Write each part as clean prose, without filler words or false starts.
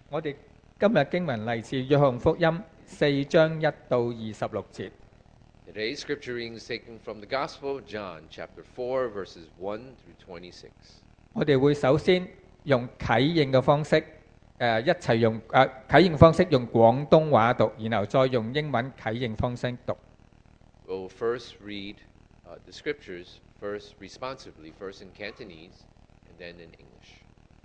我哋今日經文嚟自約翰福音4章1到26節。 Today's scripture reading is taken from the Gospel of John, chapter 4, verses 1 through 26. 我哋會首先用啟應嘅方式，一齊用啟應方式用廣東話讀，然後再用英文啟應方式讀。 We'll first read the scriptures, first responsively, first in Cantonese, and then in English.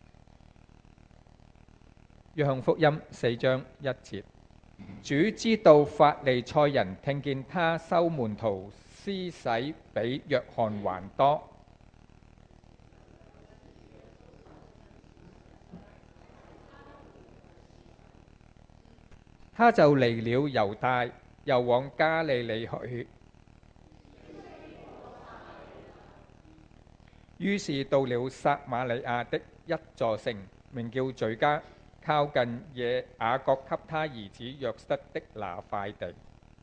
約翰福音4章1節，主知道法利賽人聽見他收門徒施洗比約翰還多，他就離了猶大，又往加利利去。於是到了撒瑪利亞的一座城，名叫敘加，靠近雅各給他兒子約瑟的那塊地。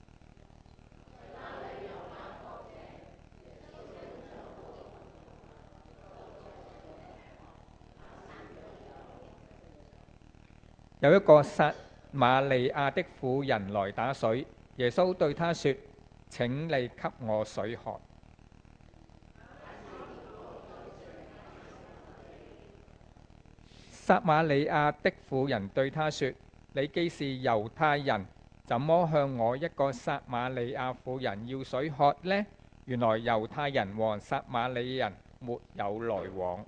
有一個撒瑪利亞的婦人來打水，耶穌對他說：請你給我水喝。撒瑪利亞的婦人對他說：你既是猶太人，怎麼向我一個撒瑪利亞婦人要水喝呢？原來猶太人和撒瑪利人沒有來往。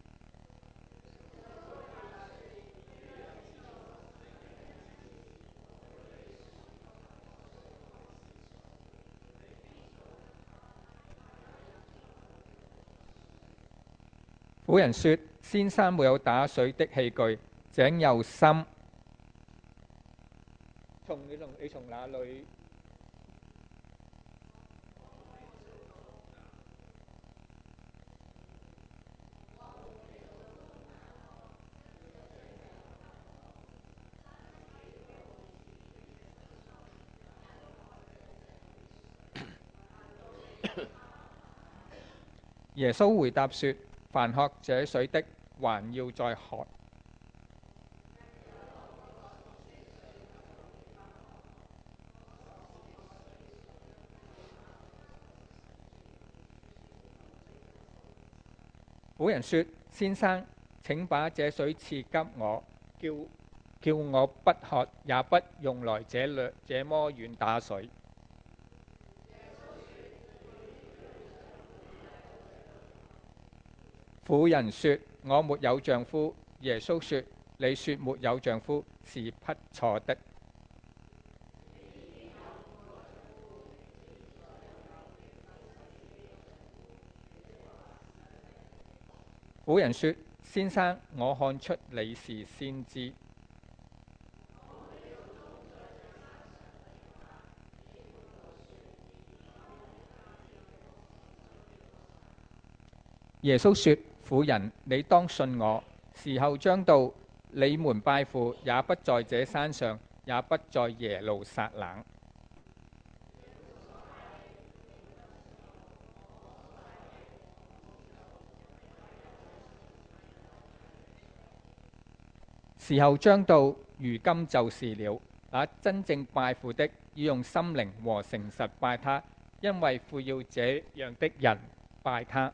婦人說：先生沒有打水的器具，井又深。你從哪裏？耶穌回答說：凡喝這水的，還要再喝。婦人說：先生，請把這水賜給我，叫我不喝，也不用來這麼遠打水。婦人說：我沒有丈夫。耶穌說：你說沒有丈夫是不錯的。婦人說：先生，我看出你是先知。耶穌說：婦人，你當信我，時候將到，你們拜父也不在這山上，也不在耶路撒冷。時候將到，如今就是了。那真正拜父的，要用心靈和誠實拜他，因為父要這樣的人拜他。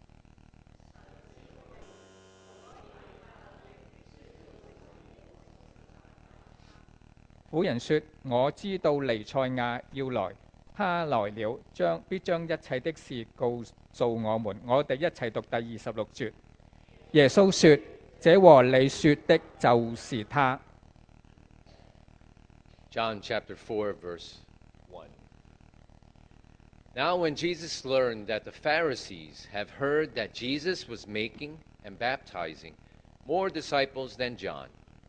婦人說：我知道彌賽亞要來，他來了，必將一切的事告訴我們。我哋一齊讀第26節。耶穌說：這和你說的就是他。 John chapter 4, verse 1. Now when Jesus learned that the Pharisees have heard that Jesus was making and baptizing more disciples than John,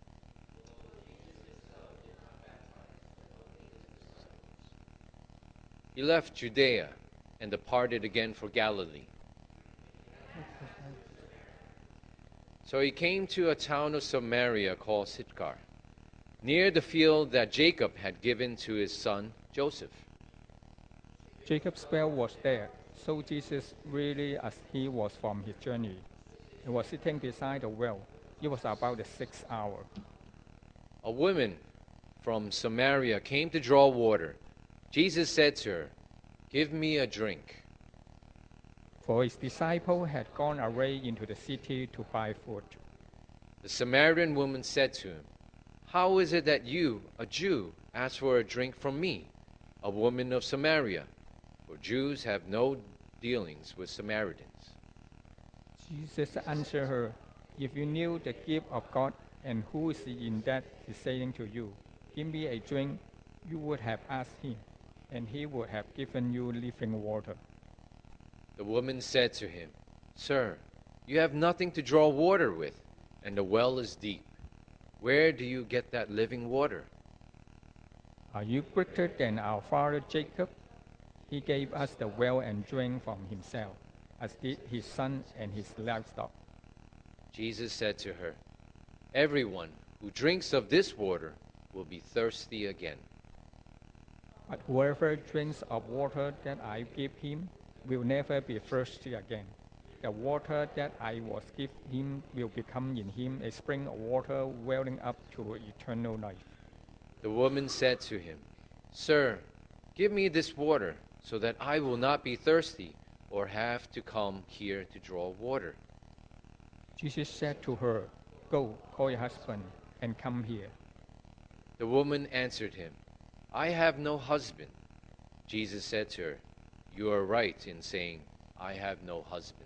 he left Judea and departed again for Galilee. So he came to a town of Samaria called Sychar, near the field that Jacob had given to his son Joseph. Jacob's well was there, so Jesus, really as he was from his journey, he was sitting beside the well. It was about the 6th hour. A woman from Samaria came to draw water. Jesus said to her, "Give me a drink." For his disciple had gone away into the city to buy food. The Samaritan woman said to him, "How is it that you, a Jew, ask for a drink from me, a woman of Samaria? For Jews have no dealings with Samaritans." Jesus answered her, "If you knew the gift of God and who is in that is saying to you, 'Give me a drink,' you would have asked him, and he would have given you living water." The woman said to him, "Sir, you have nothing to draw water with, and the well is deep. Where do you get that living water?" "Are you greater than our father Jacob? He gave us the well and drank from himself, as did his son and his livestock." Jesus said to her, "Everyone who drinks of this water will be thirsty again. But whoever drinks of water that I give him will never be thirsty again. The water that I will give him will become in him a spring of water welling up to eternal life." The woman said to him, "Sir, give me this water, so that I will not be thirsty or have to come here to draw water." Jesus said to her, "Go, call your husband, and come here." The woman answered him, "I have no husband." Jesus said to her, "You are right in saying, 'I have no husband.'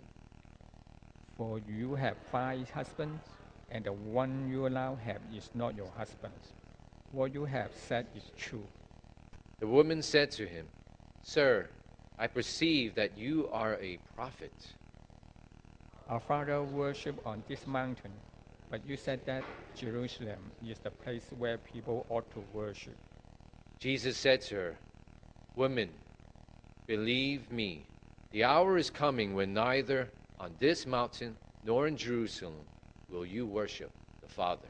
For you have 5 husbands, and the one you now have is not your husband. What you have said is true." The woman said to him, "Sir, I perceive that you are a prophet. Our father worshipped on this mountain, but you said that Jerusalem is the place where people ought to worship. Jesus said to her, "Woman, believe me, the hour is coming when neither on this mountain nor in Jerusalem will you worship the Father."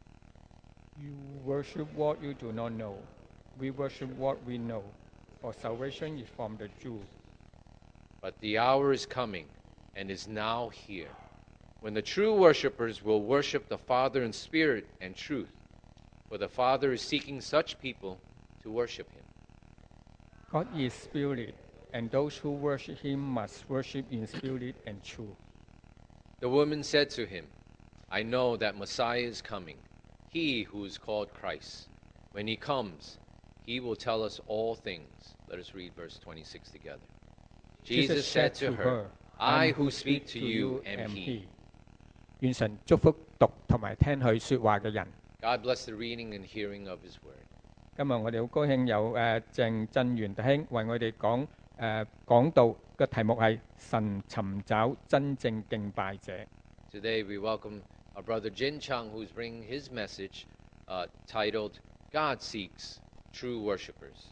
You worship what you do not know. We worship what we know, for salvation is from the Jews. But the hour is coming, and is now here, when the true worshippers will worship the Father in spirit and truth, for the Father is seeking such people to worship him. God is spirit, and those who worship him must worship in spirit and truth. The woman said to him, "I know that Messiah is coming, he who is called Christ. When he comes, he will tell us all things." Let us read verse 26 together. Jesus said to her, "I who speak to you am he." 願神祝福讀同埋聽佢說話嘅人。 God bless the reading and hearing of his word. 今日我哋好高興有鄭振元弟兄為我哋講道嘅題目係神尋找真正敬拜者。 Today we welcome our brother Jin Chung, who's bringing his message titled, "God Seeks True Worshippers."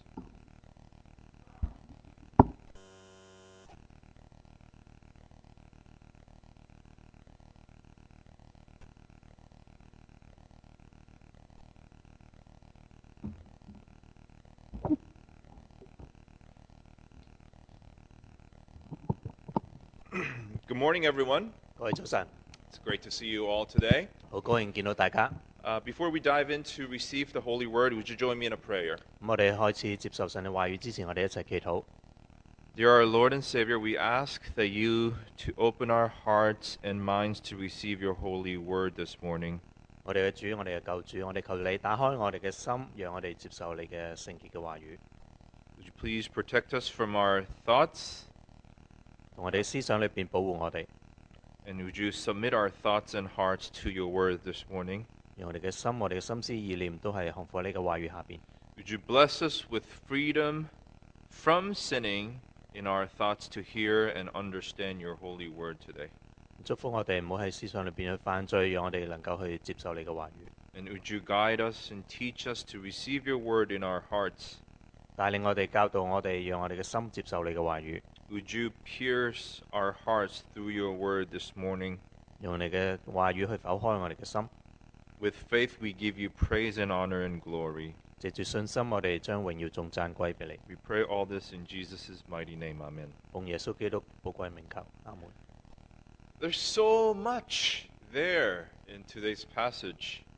Good morning, everyone. 各位早晨， It's great to see you all today. 好高興見到大家。 Before we dive in to receive the Holy Word, would you join me in a prayer? 咁我哋開始接受神嘅話語之前，我哋一齊祈禱。 Dear our Lord and Savior, we ask that you to open our hearts and minds to receive your holy word this morning. 我哋嘅主，我哋嘅救主，我哋求你打開我哋嘅心，讓我哋接受你嘅聖潔嘅話語， Would you please protect us from our thoughts? 同我哋思想裏邊保護我哋， And would you submit our thoughts and hearts to your word this morning? 讓我哋嘅心、我哋嘅心思意念都係降服喺呢個話語下邊。 Would you bless us with freedom from sinning in our thoughts to hear and understand your holy word today? 祝福我哋唔好喺思想裏邊去犯罪，讓我哋能夠去接受你嘅話語， And would you guide us and teach us to receive your word in our hearts? 帶領我哋教導我哋，讓我哋嘅心接受你嘅話語， Would you pierce our hearts through your word this morning? 用你嘅話語去剖開我哋嘅心。 With faith, we give you praise and honor and glory. 藉住信心，我哋將榮耀頌讚歸俾你。 We pray all this in Jesus' mighty name. Amen. 奉耶穌基督寶貴名求，阿門。 There's so much there in today's passage.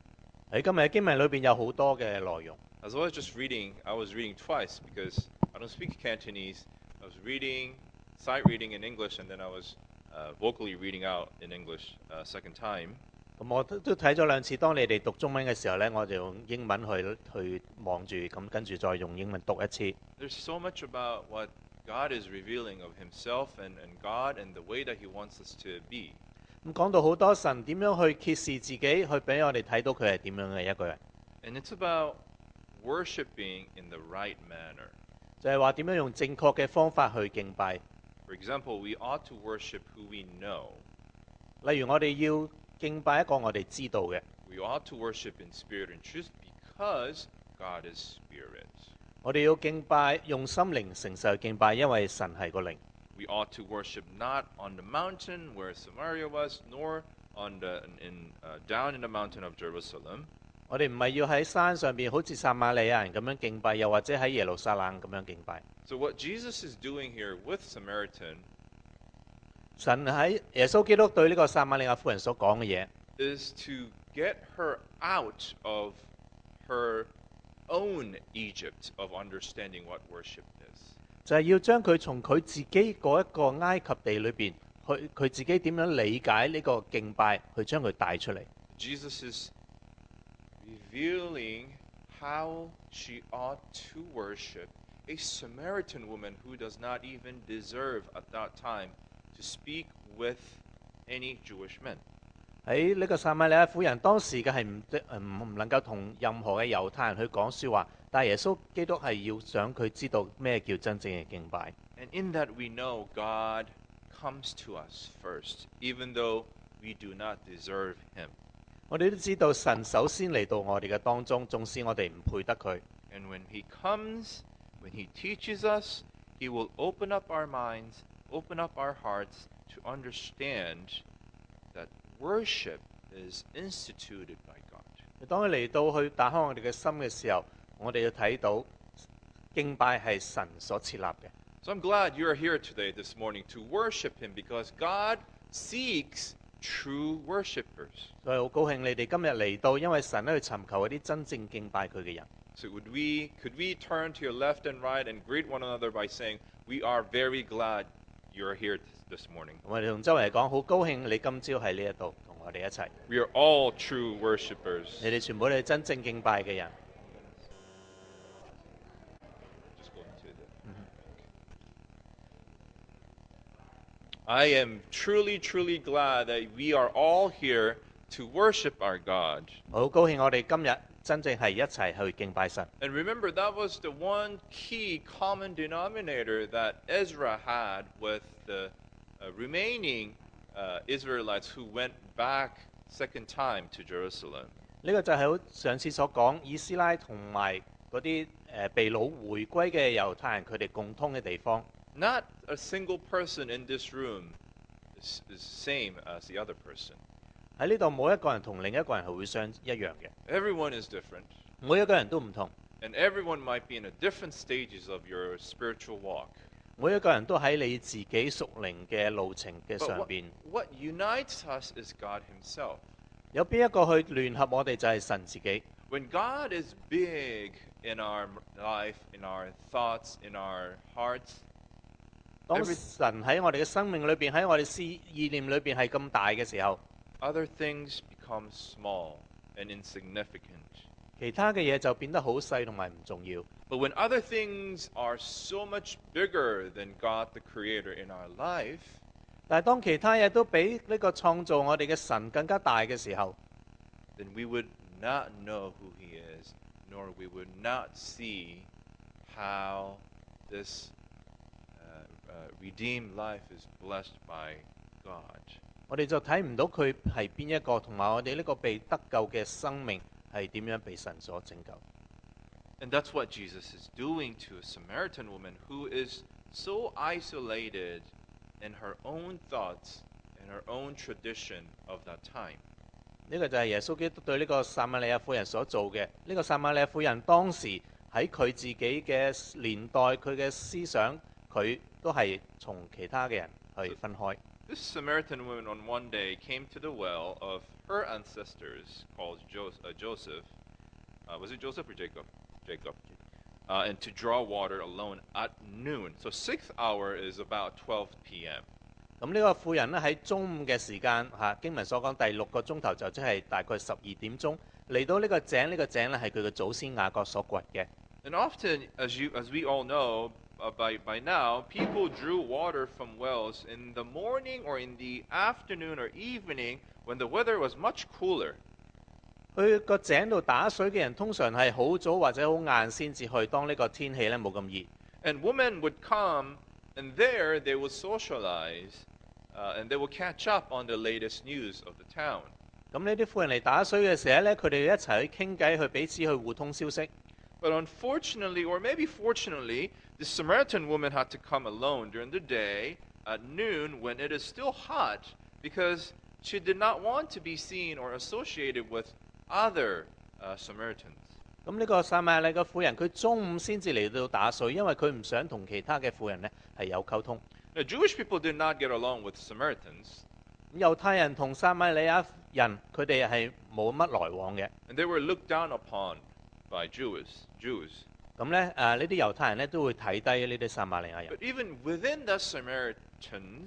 喺今日嘅經文裏邊有好多嘅內容。 As I was just reading, I was reading twice because I don't speak Cantonese. I was reading, sight reading in English, and then I was vocally reading out in English second time. 咁我都睇咗兩次，當你哋讀中文嘅時候呢，我就用英文去望住，咁跟住再用英文讀一次。 There's so much about what God is revealing of Himself and God and the way that He wants us to be. 咁講到好多神點樣去揭示自己，去俾我哋睇到佢係點樣嘅一個人， And it's about worshiping in the right manner. 就係話點樣用正確嘅方法去敬拜。 For example, we ought to worship who we know. 例如我哋要敬拜一個我哋知道嘅， We ought to worship in spirit and truth because God is spirit. 我哋要敬拜用心靈誠實去敬拜，因為神係個靈。 We ought to worship not on the mountain where Samaria was, nor down in the mountain of Jerusalem. 我哋唔係要喺山上邊好似撒瑪利亞人咁樣敬拜，又或者喺耶路撒冷咁樣敬拜。 So what Jesus is doing here with Samaritan 神喺耶穌基督對呢個撒瑪利亞婦人所講嘅嘢， is to get her out of her own Egypt of understanding what worship is. 就係要將佢從佢自己嗰一個埃及地裏邊，佢自己點樣理解呢個敬拜，去將佢帶出嚟。 Jesus is revealing how she ought to worship a Samaritan woman who does not even deserve at that time to speak with any Jewish men. 喺呢個撒瑪利亞婦人當時嘅係唔能夠同任何嘅猶太人去講説話，但係耶穌基督係要想佢知道咩叫真正嘅敬拜。 And in that we know God comes to us first, even though we do not deserve Him. 我哋都知道神首先嚟到我哋嘅當中，縱使我哋唔配得佢。 And when He comes, when He teaches us, He will open up our minds, open up our hearts to understand that worship is instituted by God. 當佢嚟到去打開我哋嘅心嘅時候，我哋要睇到敬拜係神所設立嘅。 So I'm glad you're here today, this morning, to worship Him because God seeks true worshipers. 所以好高興你哋今日嚟到，因為神咧去尋求嗰啲真正敬拜佢嘅人。 So could we turn to your left and right and greet one another by saying, we are very glad you're here this morning. 我哋同周圍講，好高興你今朝喺呢一度同我哋一齊。 We are all true worshipers. 你哋全部都係真正敬拜嘅人。 Just go into the- I am truly, truly glad that we are all here to worship our God. 我好高興我哋今日真正係一齊去敬拜神。 And remember, that was the one key common denominator that Ezra had with the remaining Israelites who went back second time to Jerusalem. 呢個就係好上次所講，以斯拉同埋嗰啲被擄回歸嘅猶太人，佢哋共通嘅地方。 Not a single person in this room is same as the other person. 喺呢度冇一個人同另一個人係會相一樣嘅， Everyone is different, 每一個人都唔同， and everyone might be in a different stages of your spiritual walk. 每一個人都喺你自己屬靈嘅路程嘅 But 上 what, 邊。 what unites us is God Himself. 有邊一個去聯合我哋就係神自己。 When God is big in our life, in our thoughts, in our hearts, 當 Every- 神喺我哋嘅生命裏邊，喺我哋意念裏邊係咁大嘅時候， other things become small and insignificant. 其他嘅嘢就變得好細同埋唔重要。 But when other things are so much bigger than God the Creator in our life, 但係當其他嘢都比呢個創造我哋嘅神更加大嘅時候， then we would not know who He is, nor we would not see how this redeemed life is blessed by God. 我哋就睇唔到佢係邊一個，同埋我哋呢個被得救嘅生命係點樣被神所拯救。 And that's what Jesus is doing to a Samaritan woman who is so isolated in her own thoughts and her own tradition of that time. 呢個就係耶穌基督對呢個撒瑪利亞婦人所做嘅。呢個撒瑪利亞婦人當時喺佢自己嘅年代，佢嘅思想，佢都係從其他嘅人去分開。 This Samaritan woman on one day came to the well of her ancestors called Joseph. Was it Joseph or Jacob? Jacob. And to draw water alone at noon. So sixth hour is about 12 p.m. 咁呢個婦人咧喺中午嘅時間經文所講第6個鐘頭就即係大概12點鐘嚟到呢個井，呢個井咧係佢嘅祖先雅各所掘嘅。 And often, as we all know, by now, people drew water from wells in the morning or in the afternoon or evening when the weather was much cooler. 去個井度打水嘅人通常係好早或者好晏先至去，當呢個天氣咧冇咁熱。 And women would come, and there they would socialize, and they would catch up on the latest news of the town. 咁呢啲婦人嚟打水嘅時候咧，佢哋一齊去傾偈，去彼此去互通消息。 But unfortunately, or maybe fortunately, the Samaritan woman had to come alone during the day at noon when it is still hot because she did not want to be seen or associated with other Samaritans. 咁呢個撒瑪利亞嘅婦人，佢中午先至嚟到打水，因為佢唔想同其他嘅婦人咧係有溝通。 Now, Jewish people did not get along with Samaritans, 猶太人同撒瑪利亞人，佢哋係冇乜來往嘅。 and they were looked down upon by Jews. 咁咧呢啲猶太人咧都會睇低呢啲撒瑪利亞人。 But even within the Samaritans,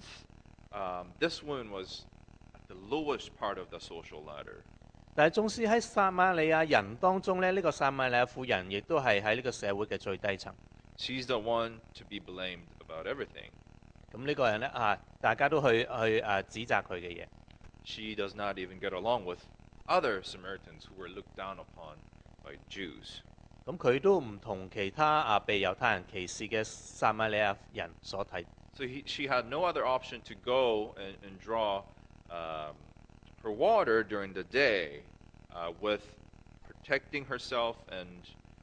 this woman was at the lowest part of the social ladder. 但係縱使喺撒瑪利亞人當中咧，呢個撒瑪利亞婦人亦都係喺呢個社會嘅最低層。 She's the one to be blamed about everything. 咁呢個人咧大家都去指責佢嘅嘢。 She does not even get along with other Samaritans who were looked down upon by Jews. 咁佢都唔同其他被猶太人歧視嘅撒瑪利亞人所睇。 So she had no other option to go and draw her water during the day with protecting herself and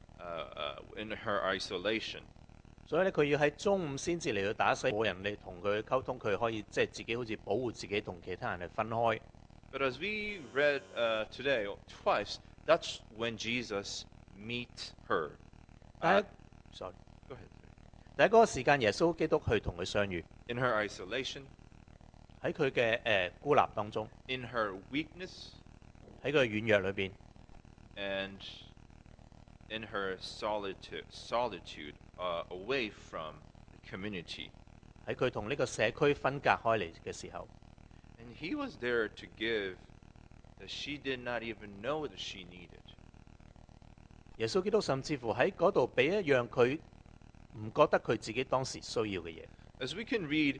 in her isolation. 所以咧，佢要喺中午先至嚟到打水，冇人嚟同佢溝通，佢可以即係自己好似保護自己同其他人係分開。 But as we read today twice, that's when Jesus meets her. 但係，sorry， Go ahead. 第一嗰個時間，耶穌基督去同佢相遇， In her isolation, 喺佢嘅孤立當中， in her weakness, 喺佢嘅軟弱裏邊， and in her solitude away from the community. 喺佢同呢個社區分隔開嚟嘅時候， And he was there to give that she did not even know that she needed. 耶穌基督甚至乎喺嗰度俾一樣佢唔覺得佢自己當時需要嘅嘢。 As we can read,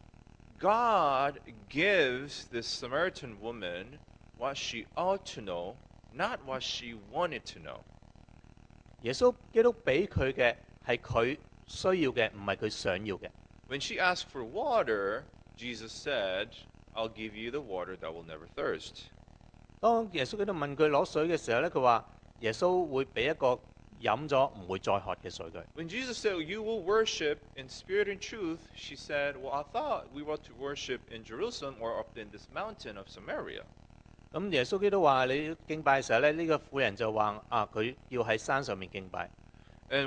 God gives this Samaritan woman what she ought to know, not what she wanted to know. 耶穌基督俾佢嘅係佢需要嘅，唔係佢想要嘅。 When she asked for water, Jesus said, I'll give you the water that will never thirst. 當耶穌基督問佢攞水嘅時候咧，佢話耶穌會俾一個飲咗唔會再渴嘅水佢。 When Jesus said, You will worship in spirit and truth, she said, Well, I thought we were to worship in Jerusalem or up in this mountain of Samaria. 咁耶穌基督話你敬拜嘅時候咧，呢個婦人就話佢要喺山上面敬拜。 And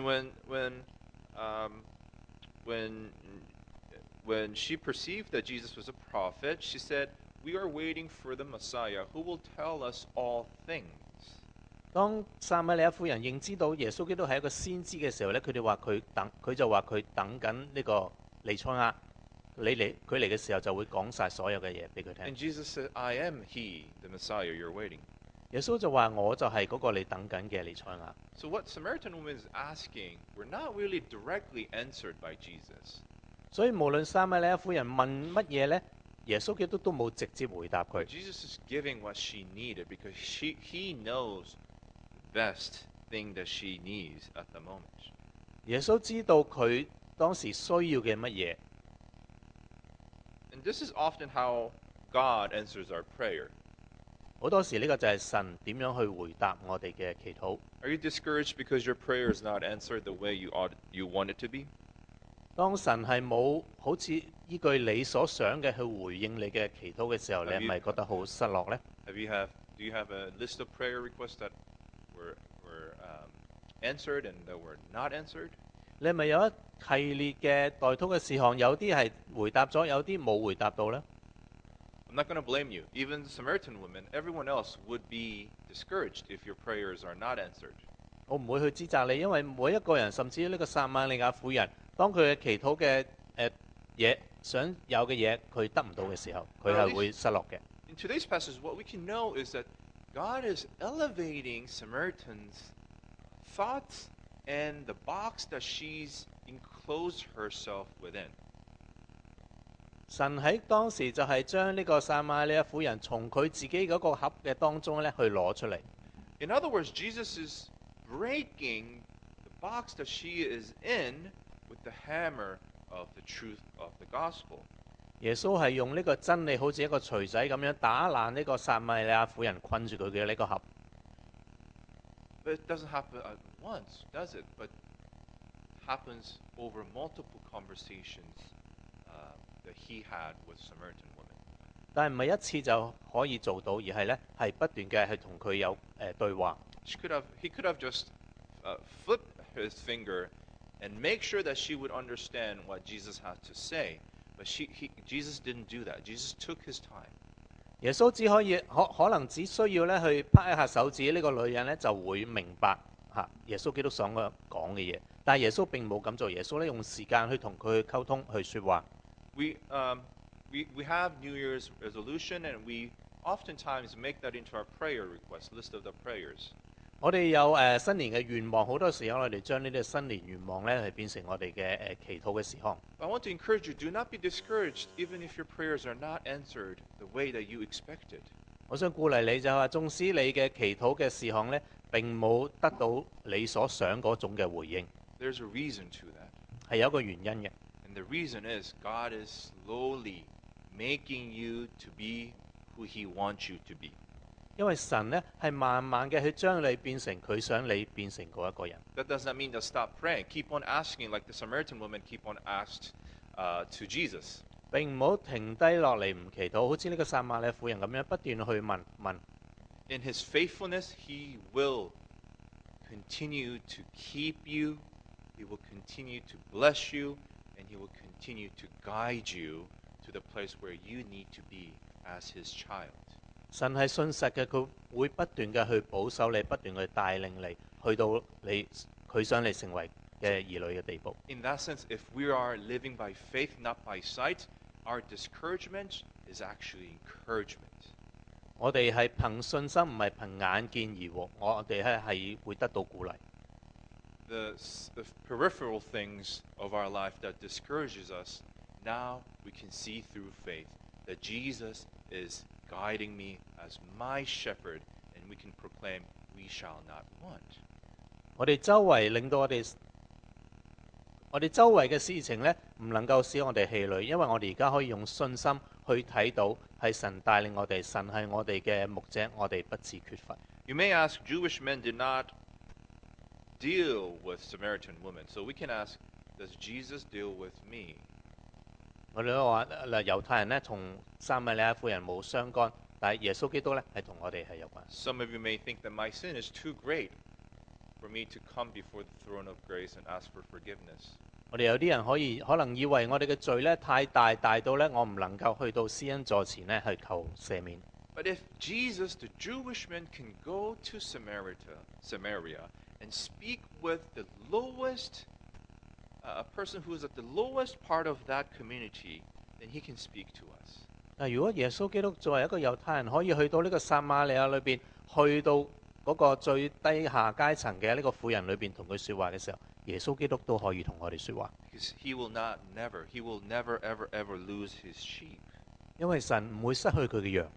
when she perceived that Jesus was a prophet, she said, We are waiting for the Messiah who will tell us all things. 當撒瑪利亞婦人認知到耶穌基督係一個先知嘅時候咧，佢就話佢等緊呢個彌賽亞，佢嚟嘅時候就會講晒所有嘅嘢俾佢 And 聽。 Jesus said, I am he, the Messiah you're waiting. 耶穌就話我就係嗰個你等緊嘅彌賽亞。 So what Samaritan woman is asking were not really directly answered by Jesus. 所以無論撒瑪利亞婦人問乜嘢咧，耶穌基督都冇直接回答佢。 Jesus is giving what she needed because he knows the best thing that she needs at the moment. 耶穌知道佢當時需要嘅乜嘢。 And this is often how God answers our prayer. 好多時呢個就係神點樣去回答我哋嘅祈禱。 Are you discouraged because your prayer is not answered the way you want it to be? 當神係冇好似依據你所想嘅去回應你嘅祈禱嘅時候，你係咪覺得好失落呢？ Do you have a list of prayer requests that were answered and that were not answered? 你係咪有一系列嘅代禱嘅事項，有啲係回答咗，有啲冇回答到呢？ I'm not going to blame you. Even the Samaritan woman, everyone else would be discouraged if your prayers are not answered. 我唔會去指責你，因為每一個人，甚至呢個撒瑪利亞婦人，當佢嘅祈禱嘅嘢想有嘅嘢，佢得唔到嘅時候，佢係會失落嘅。 In today's passage, what we can know is that God is elevating Samaritan's thoughts and the box that she's enclosed herself within. 神喺當時就係將呢個撒瑪利亞婦人從佢自己嗰個盒嘅當中咧去攞出嚟。 In other words, Jesus is breaking the box that she is in with the hammer of the truth of the gospel. 耶穌係用呢個真理好似一個錘仔咁樣打爛呢個撒瑪利亞婦人困住佢嘅呢個盒。 But it doesn't happen at once, does it? But it happens over multiple conversations that he had with Samaritan women. 但係唔係一次就可以做到，而係咧係不斷嘅係同佢有對話。 He could have just flipped his finger and make sure that she would understand what Jesus had to say. But Jesus didn't do that. Jesus took his time. 耶穌只可能只需要咧去拍一下手指，呢個女人咧就會明白嚇耶穌基督想講嘅嘢。但係耶穌並冇咁做，耶穌咧用時間去同佢溝通去説話。 We have New Year's resolution, and we oftentimes make that into our prayer request list of the prayers. 我哋有新年嘅願望，好多時候我哋將呢啲新年願望咧係變成我哋嘅祈禱嘅事項。 I want to encourage you, do not be discouraged even if your prayers are not answered the way that you expected. 我想鼓勵你就係話，縱使你嘅祈禱嘅事項咧並冇得到你所想嗰種嘅回應， There's a reason to that. 係有一個原因嘅。 And the reason is God is slowly making you to be who he wants you to be. 因為神咧係慢慢嘅去將你變成佢想你變成嗰一個人。 That does not mean to stop praying. Keep on asking like the Samaritan woman keep on asked to Jesus. 並唔好停低落嚟唔祈禱，好似呢個撒瑪利亞婦人咁樣不斷去問。 In his faithfulness, he will continue to keep you. He will continue to bless you. And he will continue to guide you to the place where you need to be as his child. 神係信實嘅，佢會不斷嘅去保守你，不斷去帶領你，去到佢想你成為嘅兒女嘅地步。 In that sense, if we are living by faith, not by sight, our discouragement is actually encouragement. 我哋係憑信心，唔係憑眼見而活。我哋咧係會得到鼓勵。 The peripheral things of our life that discourages us, now we can see through faith that Jesus is guiding me as my shepherd, and we can proclaim, we shall not want. 我哋周圍令到我哋周圍嘅事情咧，唔能夠使我哋氣餒，因為我哋而家可以用信心去睇到係神帶領我哋，神係我哋嘅牧者，我哋不致缺乏。 You may ask, Jewish men did not deal with Samaritan women. So we can ask, does Jesus deal with me? 我哋都話嗱，猶太人咧同撒瑪利亞婦人冇相干，但係耶穌基督咧係同我哋係有關。 Some of you may think that my sin is too great for me to come before the throne of grace and ask for forgiveness. 我哋有啲人可能以為我哋嘅罪咧太大，大到咧我唔能夠去到施恩座前咧去求赦免。 But if Jesus, the Jewish men, can go to Samaria and speak with the lowest, a person who is at the lowest part of that community, then he can speak to us. 嗱，如果耶穌基督作為一個猶太人，可以去到呢個撒瑪利亞裏邊，去到嗰個最低下階層嘅呢個婦人裏邊同佢説話嘅時候，耶穌基督都可以同我哋説話。 Because he will never, ever lose his sheep. 因為神唔會失去佢嘅羊。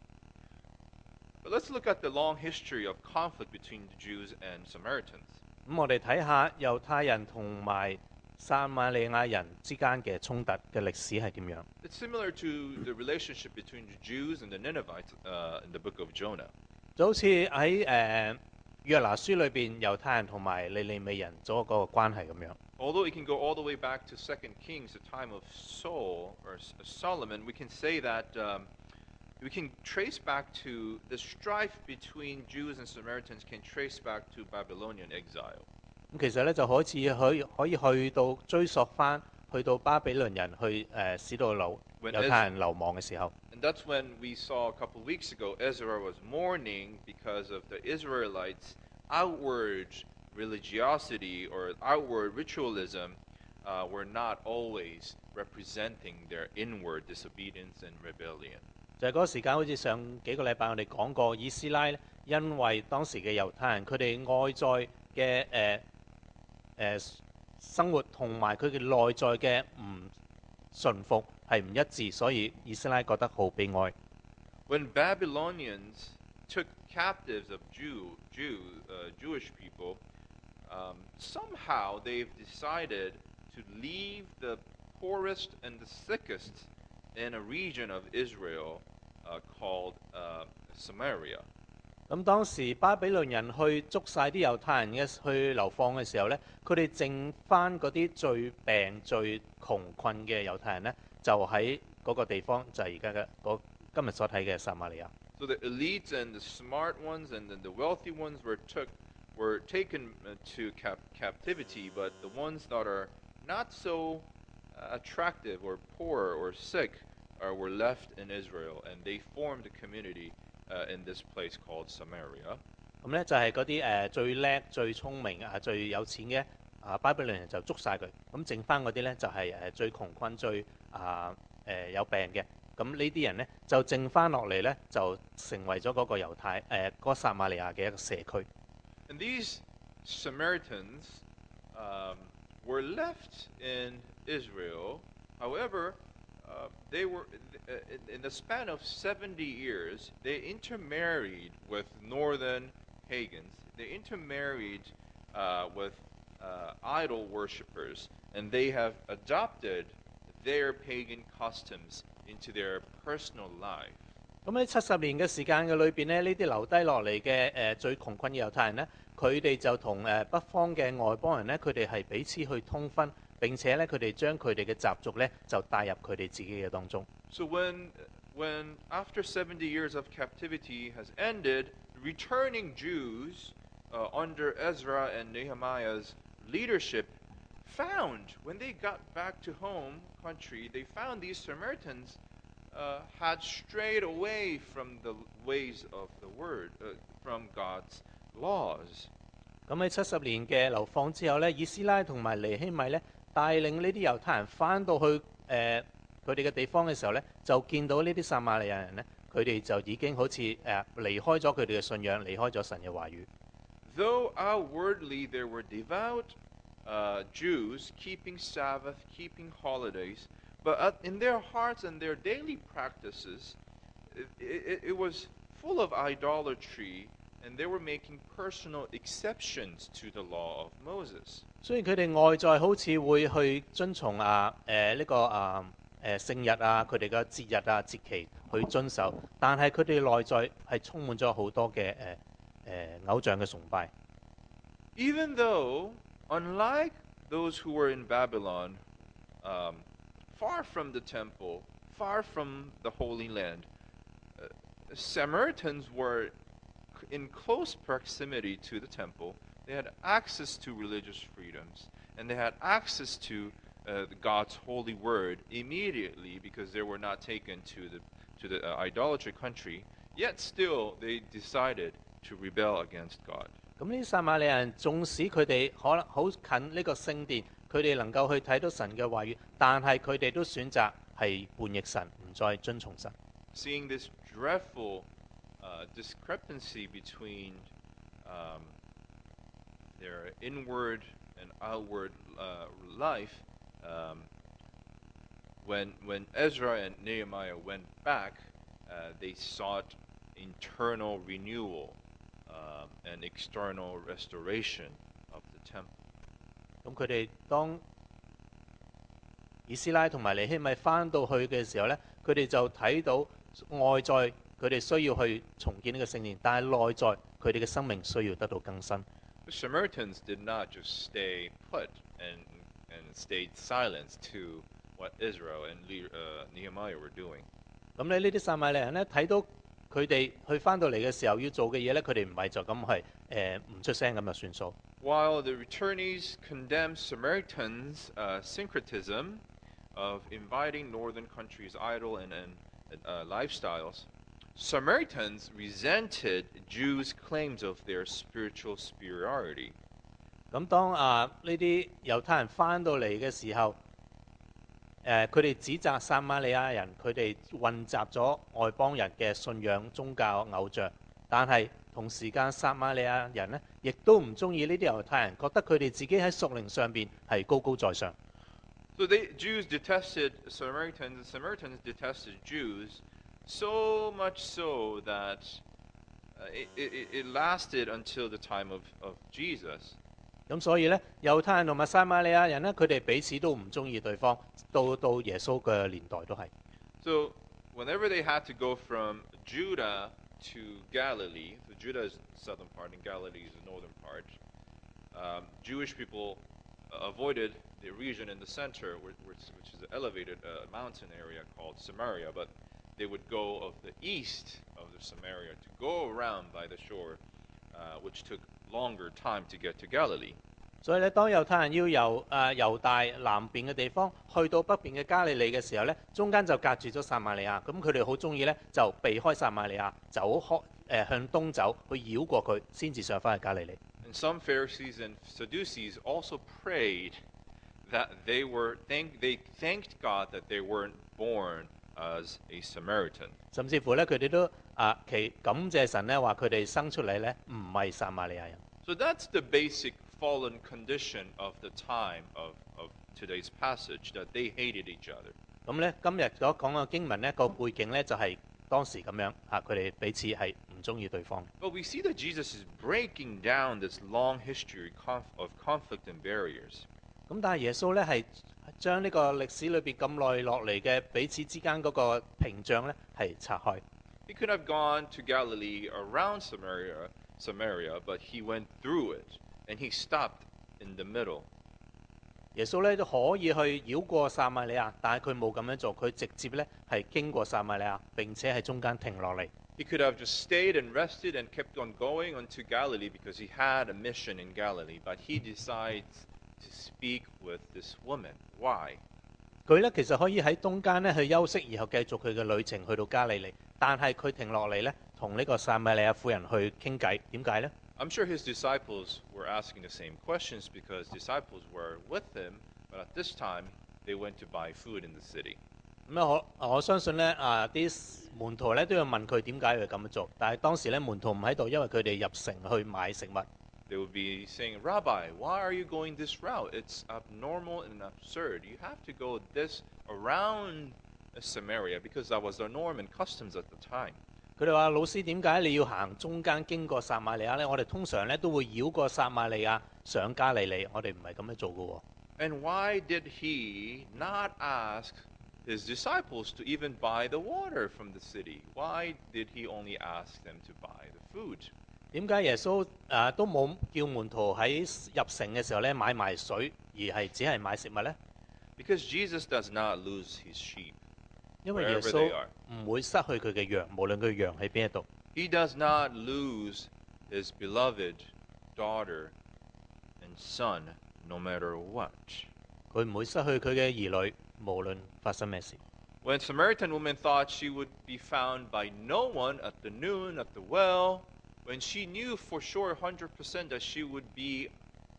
But let's look at the long history of conflict between the Jews and Samaritans. 咁我哋睇下猶太人同埋撒瑪利亞人之間嘅衝突嘅歷史係點樣？ It's similar to the relationship between the Jews and the Ninevites in the book of Jonah. 就好似喺約拿書裏邊猶太人同埋尼尼微人做嗰個關係咁樣。 Although it can go all the way back to 2 Kings, the time of Solomon, we can say that we can trace back to the strife between Jews and Samaritans can trace back to Babylonian exile. 咁其實咧就可以去到追溯翻去到巴比倫人去使到猶 When 太人流亡嘅時候。 And that's when we saw a couple of weeks ago Ezra was mourning because of the Israelites' outward religiosity or outward ritualism were not always representing their inward disobedience and rebellion. 就係嗰個時間，好似上幾個禮拜我哋講過，以斯拉咧，因為當時嘅猶太人佢哋外在嘅生活同埋佢嘅內在嘅唔順服係唔一致，所以以斯拉覺得好悲哀。 When Babylonians took captives of Jewish people, somehow they've decided to leave the poorest and the sickest in a region of Israel called Samaria. 咁當時巴比倫人去捉晒啲猶太人去流放嘅時候呢，佢哋剩翻嗰啲最病最窮困嘅猶太人呢，就喺嗰個地方，就係而家嘅今日所睇嘅撒瑪利亞。 So the elites and the smart ones and then the wealthy ones were taken to captivity, but the ones that are not so attractive or poor or sick were left in Israel, and they formed a community in this place called Samaria. 咁呢，就係嗰啲最叻、最聰明、最有錢嘅巴比倫人就捉晒佢，咁剩翻嗰啲呢，就係最窮困、最有病嘅。咁呢啲人呢，就剩翻落嚟呢，就成為咗嗰個嗰個撒瑪利亞嘅一個社區。 And these Samaritans were left in Israel. However, they were in the span of 70 years. They intermarried with northern pagans. They intermarried with idol worshippers, and they have adopted their pagan customs into their personal life. 咁喺70年嘅時間嘅裏邊呢，呢啲留低落嚟嘅最窮困嘅猶太人呢，佢哋就同北方嘅外邦人呢，佢哋係彼此去通婚，並且呢，佢哋將佢哋嘅習俗呢，就帶入佢哋自己嘅當中。 So when after 70 years of captivity has ended, returning Jews under Ezra and Nehemiah's leadership found, when they got back to home country, they found these Samaritans had strayed away from the ways of the word, from God's laws. 咁喺70年嘅流放之後呢，以斯拉同埋尼希米呢，帶領呢啲猶太人翻到去佢哋嘅地方嘅時候呢，就見到呢啲撒瑪利亞人呢，佢哋就已經好似離開咗佢哋嘅信仰，離開咗神嘅話語。 Though outwardly there were devout Jews keeping Sabbath, keeping holidays, but in their hearts and their daily practices, it was full of idolatry, and they were making personal exceptions to the law of Moses. 雖然佢哋外在好似會去遵從聖日佢哋嘅節日節期去遵守，但係佢哋內在係充滿咗好多嘅偶像嘅崇拜。 Even though, unlike those who were in Babylon, far from the temple, far from the Holy Land, Samaritans were in close proximity to the temple. They had access to religious freedoms, and they had access to God's holy word immediately because they were not taken to the idolatry country. Yet still, they decided to rebel against God. 咁呢啲撒瑪利亞人，縱使佢哋可能好近呢個聖殿，佢哋能夠去睇到神嘅話語，但係佢哋都選擇係叛逆神，唔再遵從神。 Seeing this dreadful discrepancy between their inward and outward life, when Ezra and Nehemiah went back, they sought internal renewal and external restoration of the temple. 咁佢哋當以斯拉同埋尼希米翻到去嘅時候呢，佢哋就睇到外在佢哋需要去重建呢個聖殿，但係內在佢哋嘅生命需要得到更新。 The Samaritans did not just stay put and stayed silent to what Israel and Nehemiah were doing. 咁呢啲撒瑪利亞人呢，睇到佢哋去翻到嚟嘅時候要做嘅嘢呢，佢哋唔係就咁係唔出聲咁就算數。 While the returnees condemned Samaritans' syncretism of inviting northern countries' idol and lifestyles, Samaritans resented Jews' claims of their spiritual superiority. 咁當呢啲猶太人翻到嚟嘅時候，佢哋指責撒瑪利亞人，佢哋混雜咗外邦人嘅信仰宗教偶像，但係同時間撒瑪利亞人呢，亦都唔中意呢啲猶太人，覺得佢哋自己喺屬靈上邊係高高在上。 So Jews detested Samaritans, and Samaritans detested Jews, so much so that it lasted until the time of Jesus. 咁所以呢，猶太人同埋撒瑪利亞人呢，佢哋彼此都唔中意對方，到耶穌嘅年代都係。 So whenever they had to go from Judah to Galilee, so Judah is the southern part and Galilee is the northern part, Jewish people avoided the region in the center, which is an elevated mountain area called Samaria, but they would go of the east of the Samaria to go around by the shore, which took longer time to get to Galilee. 所以咧，當猶太人要由猶大南邊嘅地方去到北邊嘅加利利嘅時候咧，中間就隔住咗撒瑪利亞。咁佢哋好中意咧，就避開撒瑪利亞，向東走，去繞過佢，先至上翻去加利利。 And some Pharisees and Sadducees also prayed that they thanked God that they weren't born as a Samaritan. 甚至乎咧，佢哋都感謝神咧，話佢哋生出嚟咧唔係撒瑪利亞人。 So that's the basic fallen condition of the time of today's passage, that they hated each other. 咁咧，今日所講嘅經文咧，個背景咧就係當時咁樣佢哋彼此係唔中意對方。 But we see that Jesus is breaking down this long history of conflict and barriers. 咁但係耶穌咧係將呢個歷史裏邊咁耐落嚟嘅彼此之間嗰個屏障咧係拆開。 He could have gone to Galilee around Samaria, but he went through it, and he stopped in the middle. 耶穌咧都可以去繞過撒瑪利亞，但係佢冇咁樣做，佢直接咧係經過撒瑪利亞，並且喺中間停落嚟。 He could have just stayed and rested and kept on going onto Galilee because he had a mission in Galilee, but he decides to speak with this woman. Why? 佢咧其實可以喺中間咧去休息，然後繼續佢嘅旅程去到加利利，但係佢停落嚟咧，同呢個撒瑪利亞婦人去傾偈。點解呢？ I'm sure his disciples were asking the same questions because disciples were with him, but at this time they went to buy food in the city. 咁我相信咧啲門徒咧都要問佢點解佢咁樣做，但係當時咧門徒唔喺度，因為佢哋入城去買食物。 They would be saying, Rabbi, why are you going this route? It's abnormal and absurd. You have to go this around Samaria because that was the norm and customs at the time. 佢哋話：老師點解你要行中間經過撒瑪利亞呢？我哋通常咧都會繞過撒瑪利亞上加利利，我哋唔係咁樣做嘅喎。 And why did he not ask his disciples to even buy the water from the city? Why did he only ask them to buy the food? 點解耶穌都冇叫門徒喺入城嘅時候咧買埋水，而係只係買食物呢？ Because Jesus does not lose his sheep. 因為耶 Wherever 穌 they are. 唔會失去佢嘅羊，無論佢羊喺邊一度。 He does not lose his beloved daughter and son no matter what. 佢唔會失去佢嘅兒女，無論發生咩事。 When Samaritan woman thought she would be found by no one at the noon at the well, when she knew for sure 100% that she would be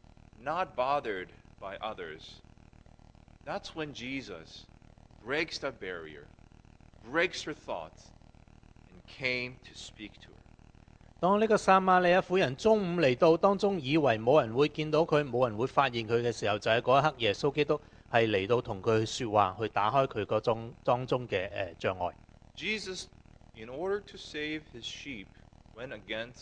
not bothered by others, that's when Jesus breaks that barrier, breaks her thoughts, and came to speak to her. 當呢個撒瑪利亞婦人中午嚟到當中，以為冇人會見到佢，冇人會發現佢嘅時候，就喺嗰一刻，耶穌基督係嚟到同佢説話，去打開佢嗰種當中嘅障礙。 Jesus, in order to save his sheep, went against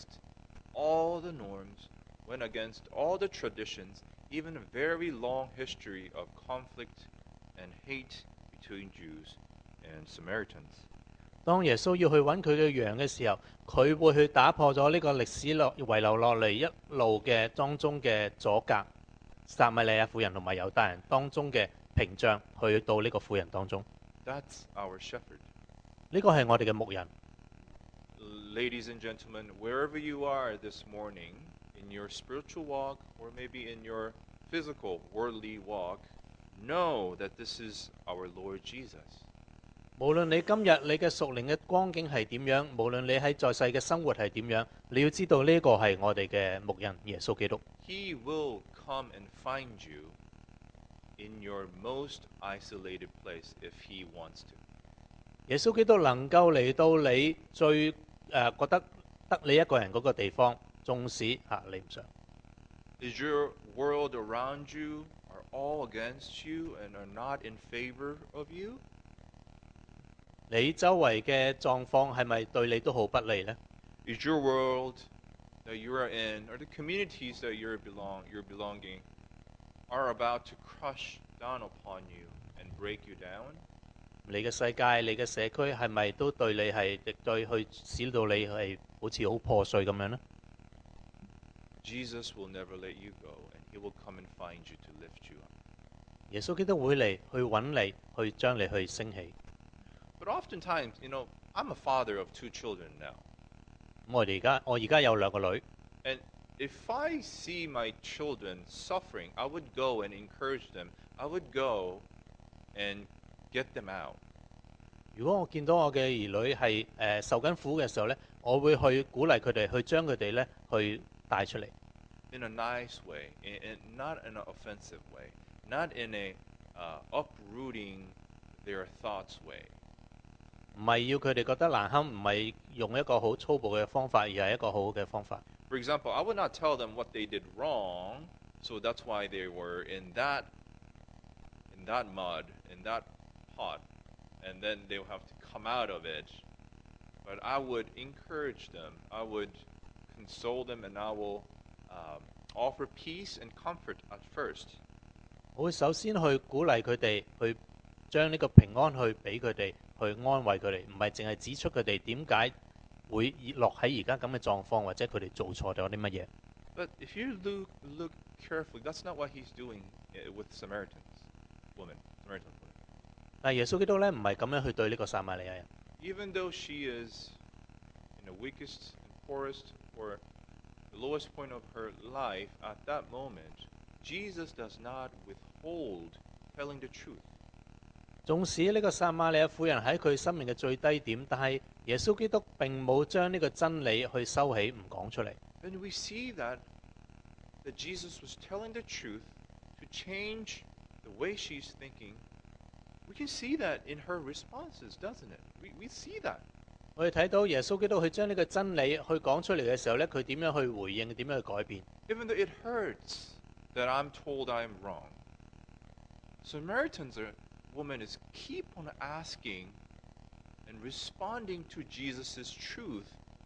all the norms, went against all the traditions, even a very long history of conflict and hate between Jews and Samaritans. 當耶穌要去揾佢嘅羊嘅時候，佢會去打破咗呢個歷史遺留落嚟一路嘅當中嘅阻隔，撒瑪利亞婦人同埋猶大人當中嘅屏障，去到呢個婦人當中。 That's our shepherd. 呢個係我哋嘅牧人。 Ladies and gentlemen, wherever you are this morning, in your spiritual walk, or maybe in your physical, worldly walk, know that this is our Lord Jesus. 無論你今日你嘅屬靈嘅光景係點樣，無論你喺在世嘅生活係點樣，你要知道呢個係我哋嘅牧人耶穌基督。 He will come and find you in your most isolated place if He wants to. 耶穌基督能夠嚟到你最覺得得你一個人嗰個地方，縱使你唔想。 Is your world around you are all against you and are not in favor of you? 你周圍嘅狀況係咪對你都好不利呢？ Is your world that you are in, or the communities that you're belonging, are about to crush down upon you and break you down? 你嘅世界、你嘅社區係咪都對你係敵對，去使到你係好似好破碎咁樣呢？ Jesus will never let you go, and He will come and find you to lift you up. 耶穌基督會嚟去揾你，去將你去升起。 But oftentimes, I'm a father of 2 children now. 我而家有2個女， And if I see my children suffering, I would go and encourage them. I would go and get them out. 如果我見到我嘅兒女係受緊苦嘅時候呢，我會去鼓勵佢哋，去將佢哋呢去帶出嚟。 In a nice way, not in an offensive way, not in a uprooting their thoughts way. 唔係要佢哋覺得難堪，唔係用一個好粗暴嘅方法，而係一個好好嘅方法。 For example, I would not tell them what they did wrong, so that's why they were in that mud, in that pot, and then they will have to come out of it. But I would encourage them. I would console them, and I will offer peace and comfort at first. 我會首先去鼓勵佢哋，去將呢個平安去俾佢哋，去安慰佢哋，唔係淨係指出佢哋點解會落喺而家咁嘅狀況，或者佢哋做錯咗啲乜嘢。 But if you look carefully, that's not what He's doing with Samaritan woman. 但係耶穌基督咧唔係咁樣去對呢個撒瑪利亞人。 Even though she is in the weakest and poorest or the lowest point of her life at that moment, Jesus does not withhold telling the truth. 縱使呢個撒瑪利亞婦人喺佢生命嘅最低點，但係耶穌基督並冇將呢個真理去收起，唔講出嚟。 And we see that Jesus was telling the truth to change the way she's thinking. We can see that in her responses, doesn't it? We see that. 我哋睇到耶穌基督去將呢個真理去講出嚟嘅時候咧，佢點樣去回應，點樣去改變。 Even though it hurts that I'm told I'm wrong, Samaritan woman is keep on asking and responding to Jesus' truth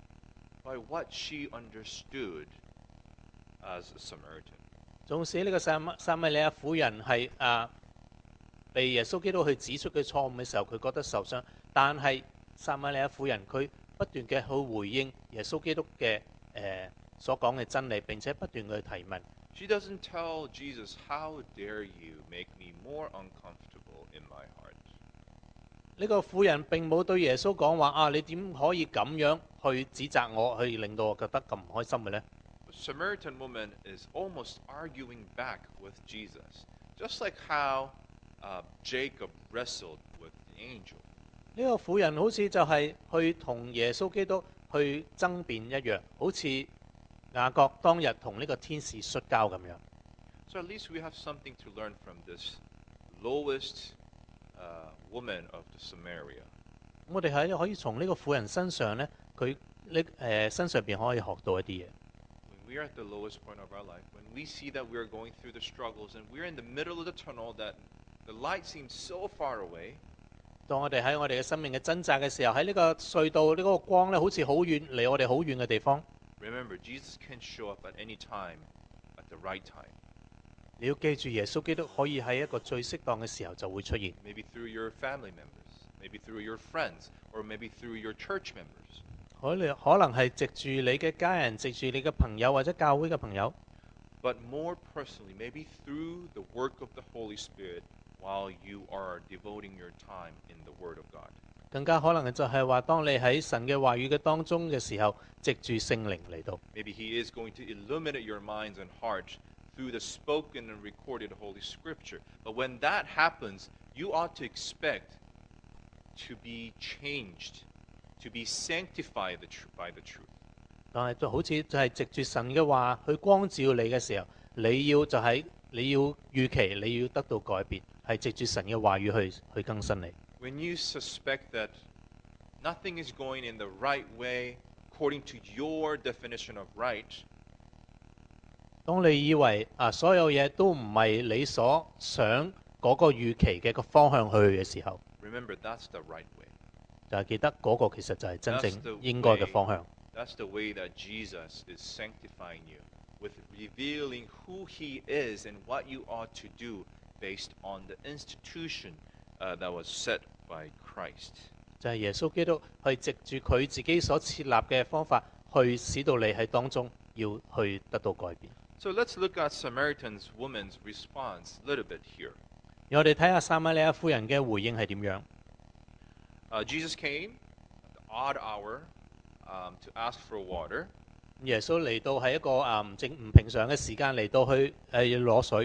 by what she understood as a Samaritan. 縱使呢個撒瑪利亞婦人係被耶穌基督去指出佢錯誤嘅時候，佢覺得受傷，但係撒瑪利亞婦人佢不斷嘅去回應耶穌基督嘅所講嘅真理，並且不斷去提問。 She doesn't tell Jesus, "How dare you make me more uncomfortable in my heart?" 呢個婦人並冇對耶穌講話你點可以咁樣去指責我，去令到我覺得咁唔開心嘅呢？ The Samaritan woman is almost arguing back with Jesus, just like how Jacob wrestled with the angel. 呢個婦人好似就係去同耶穌基督去爭辯一樣，好似雅各當日同呢個天使摔跤咁樣。 So at least we have something to learn from this lowest woman of the Samaria. 我哋可以從呢個婦人身上呢，佢身上邊可以學到一啲嘢。 When we are at the lowest point of our life, when we see that we are going through the struggles and we're in the middle of the tunnel, that the light seems so far away. 當我哋喺我哋嘅生命嘅掙扎嘅時候，喺呢個隧道呢個光咧，好似好遠離我哋好遠嘅地方。 Remember, Jesus can show up at any time, at the right time. 你要記住，耶穌基督可以喺一個最適當嘅時候就會出現。 Maybe through your family members, maybe through your friends, or maybe through your church members. 可能係藉住你嘅家人，藉住你嘅朋友或者教會嘅朋友。 But more personally, maybe through the work of the Holy Spirit while you are devoting your time in the Word of God. 更加可能就係話，當你喺神嘅話語嘅當中嘅時候，藉住聖靈嚟到。 Maybe He is going to illuminate your minds and hearts through the spoken and recorded Holy Scripture. But when that happens, you ought to expect to be changed, to be sanctified by the truth. 但係就好似就係藉住神嘅話去光照你嘅時候，你要預期你要得到改變，係藉住神嘅話語去更新你。 When you suspect that nothing is going in the right way according to your definition of right, 當你以為所有嘢都唔係你所想嗰個預期嘅個方向去嘅時候， remember that's the right way. 就係記得嗰個其實就係真正應該嘅方向。 That's the way that Jesus is sanctifying you, with revealing who He is and what you ought to do based on the institution that was set by Christ. 就係耶穌基督去藉住佢自己所設立嘅方法，去使到你喺當中要去得到改變。 So let's look at Samaritan woman's response a little bit here. 而我哋睇下撒瑪利亞婦人嘅回應係點樣。 Jesus came at the odd hour to ask for water. 耶穌嚟到係一個唔平常嘅時間嚟到去攞水。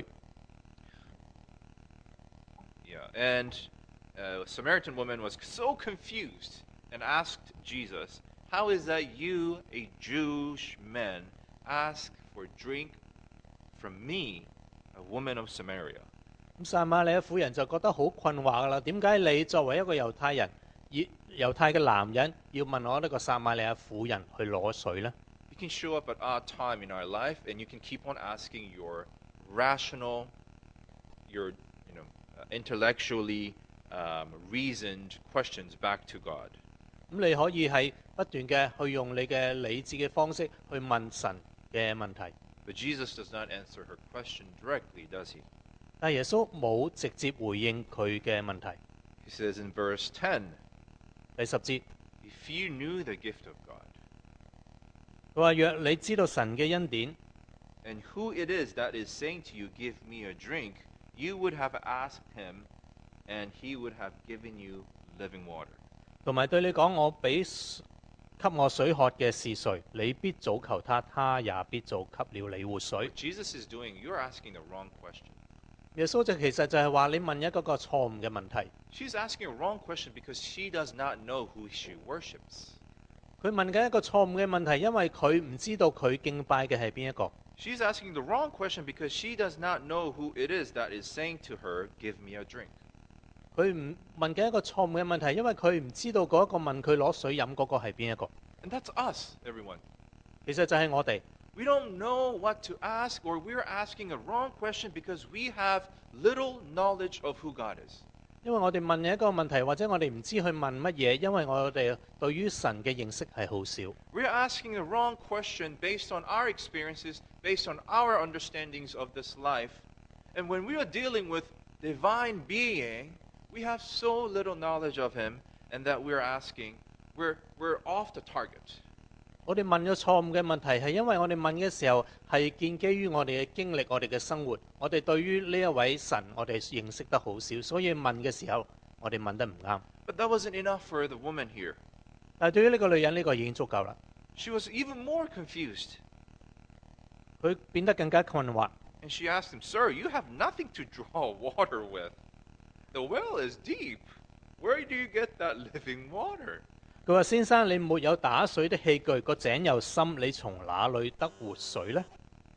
Yeah, and Samaritan woman was so confused and asked Jesus, "How is that you, a Jewish man, ask for drink from me, a woman of Samaria?" 咁撒瑪利亞婦人就覺得好困惑㗎啦。點解你作為一個猶太人，猶太嘅男人，要問我呢個撒瑪利亞婦人去攞水呢？ You can show up at odd time in our life, and you can keep on asking your rational, your intellectually reasoned questions back to God. 咁你可以係不斷嘅去用你嘅理智嘅方式去問神嘅問題。 But Jesus does not answer her question directly, does he? 但耶穌冇直接回應佢嘅問題。 He says in verse 10, 第10節， "If you knew the gift of God, 佢話：若你知道神嘅恩典， and who it is that is saying to you, 'Give me a drink,' you would have asked him, and he would have given you living water." 同埋對你講我給我水喝嘅是誰？你必早求他，他也必早給了你活水。 What Jesus is doing, you're asking the wrong question. 耶穌其實就係話你問一個錯誤嘅問題。 She's asking a wrong question because she does not know who she worships. 佢問緊一個錯誤嘅問題，因為佢唔知道佢敬拜嘅係邊一個。 She's asking the wrong question because she does not know who it is that is saying to her, "Give me a drink." 佢唔問緊一個錯誤嘅問題，因為佢唔知道嗰一個問佢攞水飲嗰個係邊一個。 And that's us, everyone. 其實就係我哋， We don't know what to ask, or we're asking a wrong question because we have little knowledge of who God is. 因為我哋問一個問題，或者我哋唔知去問乜嘢，因為我哋對於神嘅認識係好少。 We're asking a wrong question based on our experiences, based on our understandings of this life. And when we are dealing with divine being, we have so little knowledge of him, and that we're asking, we're off the target. 我哋問咗錯誤嘅問題，係因為我哋問嘅時候係建基於我哋嘅經歷、我哋嘅生活，我哋對於呢一位神，我哋認識得好少，所以問嘅時候，我哋問得唔啱。 But that wasn't enough for the woman here. 但係對於呢個女人，呢個已經足夠啦。 She was even more confused. 佢變得更加困惑。 And she asked him, "Sir, you have nothing to draw water with. The well is deep. Where do you get that living water?" 佢話：先生，你沒有打水的器具，個井又深，你從哪裏得活水呢？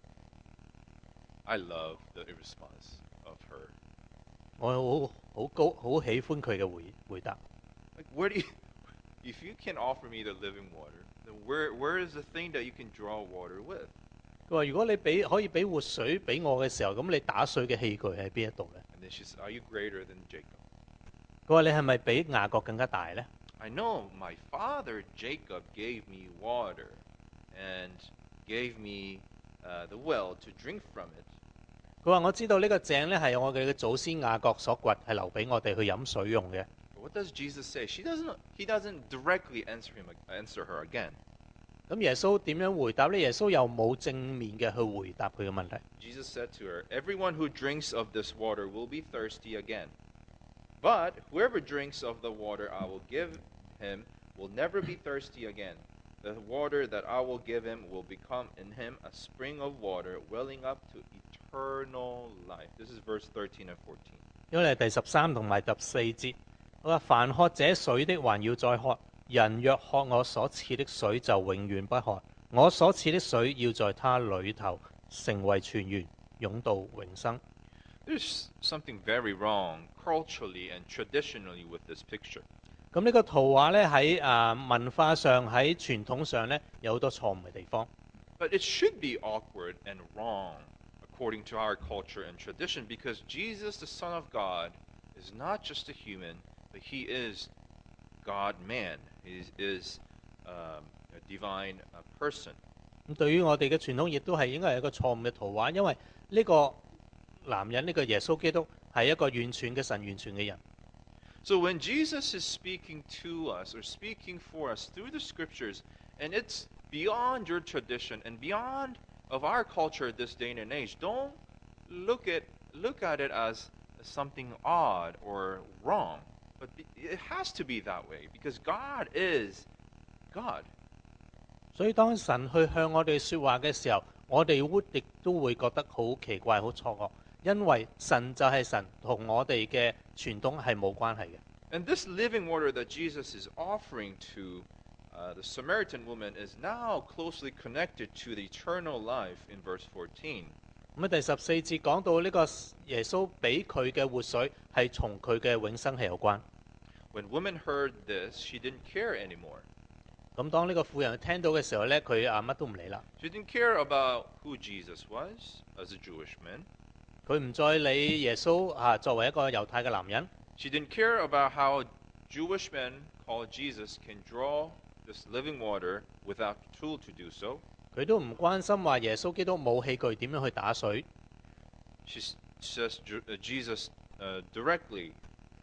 I love the response of her. 我好喜歡佢嘅回答。 Like, where do you, if you can offer me the living water, then where is the thing that you can draw water with? 佢話：如果你可以俾活水俾我嘅時候，咁你打水嘅器具喺邊一度呢？ And then she said, "Are you greater than Jacob?" 佢話：你係咪比雅各更加大呢？ I know my father Jacob gave me water and gave me the well to drink from it. 佢話：我知道呢個井呢係我哋嘅祖先雅各所掘，係留俾我哋去飲水用嘅。 But what does Jesus say? He doesn't directly answer her again. 咁耶穌點樣回答呢？耶穌又冇正面嘅去回答佢嘅問題。 Jesus said to her, "Everyone who drinks of this water will be thirsty again. But whoever drinks of the water I will give him will never be thirsty again. The water that I will give him will become in him a spring of water welling up to eternal life. This is verse 13 and 14. 因為第13同埋14節，佢話凡喝這水的還要再喝，人若喝我所賜的水就永遠不渴。我所賜的水要在他裏頭成為泉源，湧到永生。 There's something very wrong culturally and traditionally with this picture. 咁呢個圖畫咧喺文化上喺傳統上咧有好多錯誤嘅地方。 But it should be awkward and wrong according to our culture and tradition because Jesus, the Son of God, is not just a human, but he is God-man. He is a divine person. 咁對於我哋嘅傳統，亦都係應該係一個錯誤嘅圖畫，因為呢個男人呢個耶穌基督係一個完全嘅神、完全嘅人。 So when Jesus is speaking to us or speaking for us through the scriptures, and it's beyond your tradition and beyond of our culture this day and age, don't look at it as something odd or wrong. But it has to be that way because God is God. 所以當神去向我哋說話嘅時候，我哋亦都會覺得好奇怪、好錯愕，因為神就係神，同我哋嘅傳統係冇關係嘅。 And this living water that Jesus is offering to the Samaritan woman is now closely connected to the eternal life in verse 14. 咁喺第14節講到呢個耶穌俾佢嘅活水係從佢嘅永生係有關。 When woman heard this, she didn't care anymore. 咁當呢個婦人聽到嘅時候咧，佢乜都唔理啦， She didn't care about who Jesus was as a Jewish man. 佢唔再理耶穌作為一個猶太嘅男人， She didn't care about how Jewish men called Jesus can draw this living water without a tool to do so. 佢都唔關心話耶穌基督冇器具點樣去打水。 She says Jesus directly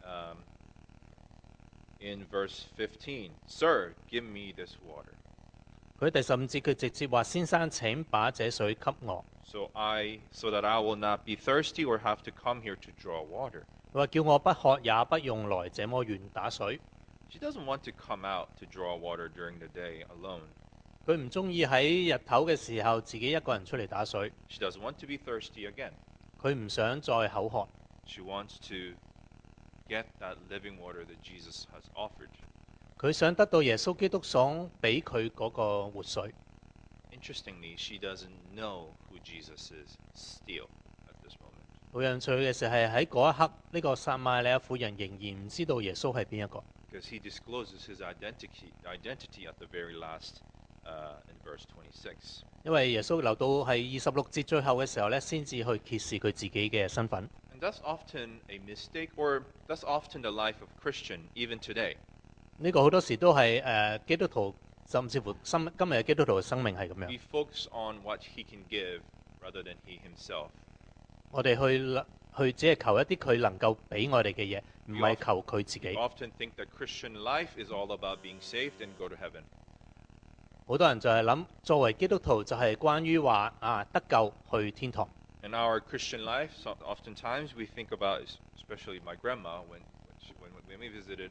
in verse 15, Sir, give me this water. 佢第15節佢直接話：先生請把這水給我。 So that I will not be thirsty or have to come here to draw water. 佢話叫我不渴也不用來這麼遠打水。 She doesn't want to come out to draw water during the day alone. 佢唔中意喺日頭嘅時候自己一個人出嚟打水。 She doesn't want to be thirsty again. 佢唔想再口渴。 She wants to get that living water that Jesus has offered. 佢想得到耶穌基督所俾佢嗰個活水。 Interestingly, she doesn't know who Jesus is still at this moment. 好有趣嘅事係喺嗰一刻，呢個撒瑪利亞婦人仍然唔知道耶穌係邊一個。 Because he discloses his identity at the very last in verse 26. 因為耶穌留到係26節最後嘅時候咧，先至去揭示佢自己嘅身份。 And that's often a mistake, or that's often the life of Christian even today. 呢個好多時都係基督徒，甚至乎今日嘅基督徒嘅生命係咁樣。 We focus on what he can give rather than he himself. 我哋去只係求一啲佢能夠俾我哋嘅嘢，唔係求佢自己。 We often think that Christian life is all about being saved and go to heaven. 好多人就係諗，作為基督徒就係關於話得救去天堂。 In our Christian life, oftentimes we think about, especially my grandma, when we visited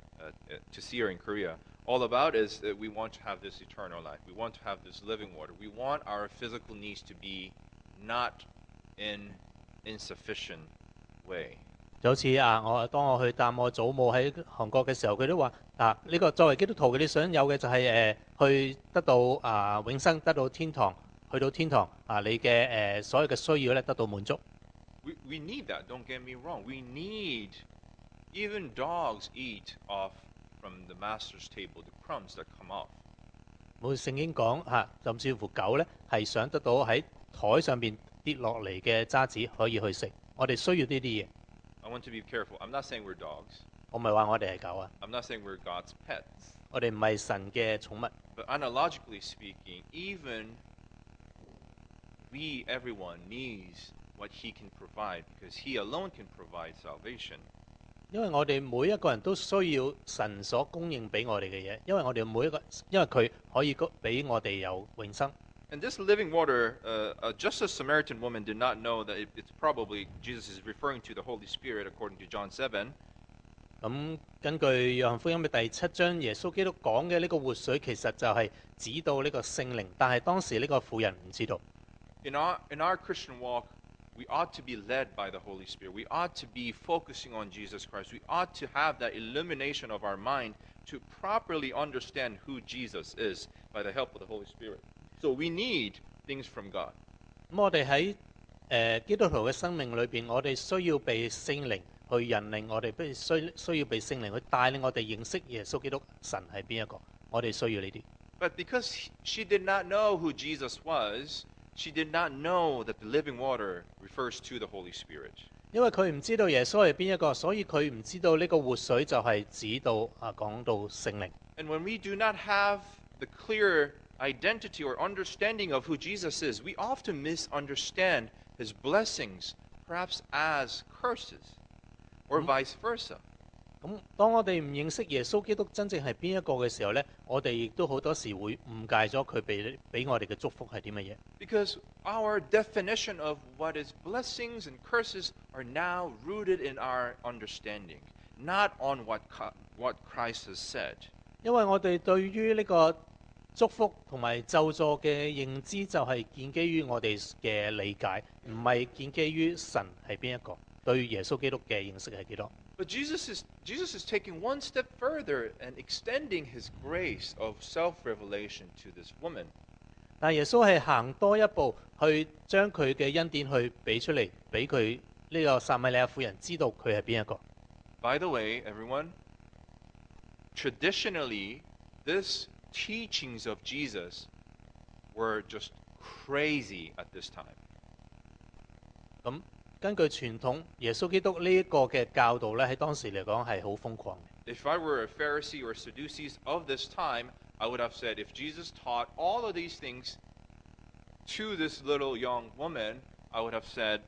to see her in Korea, all about is that we want to have this eternal life. We want to have this living water. We want our physical needs to be not in insufficient way. 就好似當我去探我祖母喺韓國嘅時候，佢都話呢個作為基督徒，佢哋想有嘅就係去得到永生，得到天堂，去到天堂你嘅所有嘅需要咧得到滿足。 We need that. Don't get me wrong. We need, even dogs eat off from the master's table, the crumbs that come off. 冇聖經講甚至乎狗咧係想得到喺台上邊跌落嚟嘅渣子可以去食。我哋需要呢啲嘢。 I want to be careful. I'm not saying we're dogs. 我唔係話我哋係狗啊， I'm not saying we're God's pets. 我哋唔係神嘅寵物。 But analogically speaking, even everyone needs what he can provide because he alone can provide salvation. 因為我哋每一個人都需要神所供應俾我哋嘅嘢，因為佢可以俾我哋有永生。 And this living water, just as Samaritan woman did not know that it's probably Jesus is referring to the Holy Spirit according to John 7, 咁根據約翰福音嘅第7章，耶穌基督講嘅呢個活水其實就係指到呢個聖靈，但係當時呢個婦人唔知道。 In our Christian walk, we ought to be led by the Holy Spirit. We ought to be focusing on Jesus Christ. We ought to have that illumination of our mind to properly understand who Jesus is by the help of the Holy Spirit. So we need things from God. 咁我哋喺基督徒嘅生命裏邊，我哋需要被聖靈去引領，我哋需要被聖靈去帶領我哋認識耶穌基督神係邊一個，我哋需要呢啲。 But because she did not know who Jesus was, she did not know that the living water refers to the Holy Spirit. 因為佢唔知道耶穌係邊一個，所以佢唔知道呢個活水就係指到講到聖靈。 And when we do not have the clear identity or understanding of who Jesus is, we often misunderstand his blessings, perhaps as curses, or vice versa. 咁當我哋唔認識耶穌基督真正係邊一個嘅時候呢，我哋亦都好多時會誤解咗佢俾我哋嘅祝福係啲乜嘢。 Because our definition of what is blessings and curses are now rooted in our understanding, not on what Christ has said. 因為我哋對於呢個祝福同埋咒詛嘅認知就係建基於我哋嘅理解，唔係建基於神係邊一個，對耶穌基督嘅認識係幾多。 But Jesus is taking one step further and extending his grace of self-revelation to this woman. 但耶穌係行多一步，去將佢嘅恩典去俾出嚟，俾佢呢個撒瑪利亞婦人知道佢係邊一個。 By the way, everyone, traditionally, these teachings of Jesus were just crazy at this time. 咁根據傳統，耶穌基督呢一個嘅教導咧，喺當時嚟講係好瘋狂嘅。 If I were a Pharisee or Sadducees of this time, I would have said, if Jesus taught all of these things to this little young woman, I would have said,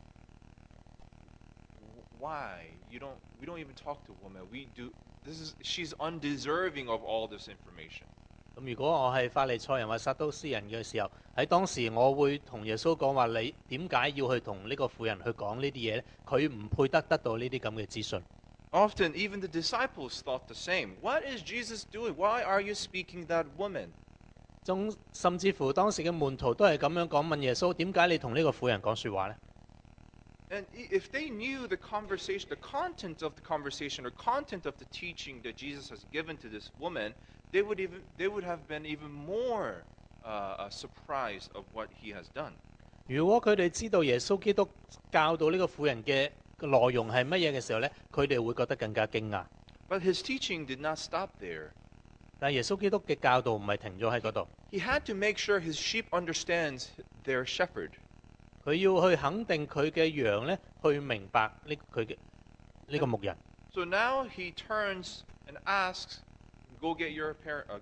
why? We don't even talk to women. She's undeserving of all this information. 咁如果我係法利賽人或撒都斯人嘅時候，喺當時我會同耶穌講話：你點解要去同呢個婦人去講呢啲嘢咧？佢唔配得到呢啲咁嘅資訊。 Often, even the disciples thought the same. What is Jesus doing? Why are you speaking that woman? 甚至乎當時嘅門徒都係咁樣講，問耶穌：點解你同呢個婦人講説話咧？ And if they knew the conversation, the content of the conversation or content of the teaching that Jesus has given to this woman, they would have been even more surprised of what he has done. 如果佢哋知道耶穌基督教導呢個婦人嘅內容係乜嘢嘅時候咧，佢哋會覺得更加驚訝。 But his teaching did not stop there. 但係耶穌基督嘅教導唔係停咗喺嗰度， He had to make sure his sheep understands their shepherd. 佢要去肯定佢嘅羊咧，去明白佢嘅呢個牧人。 So now he turns and asks, "Go get your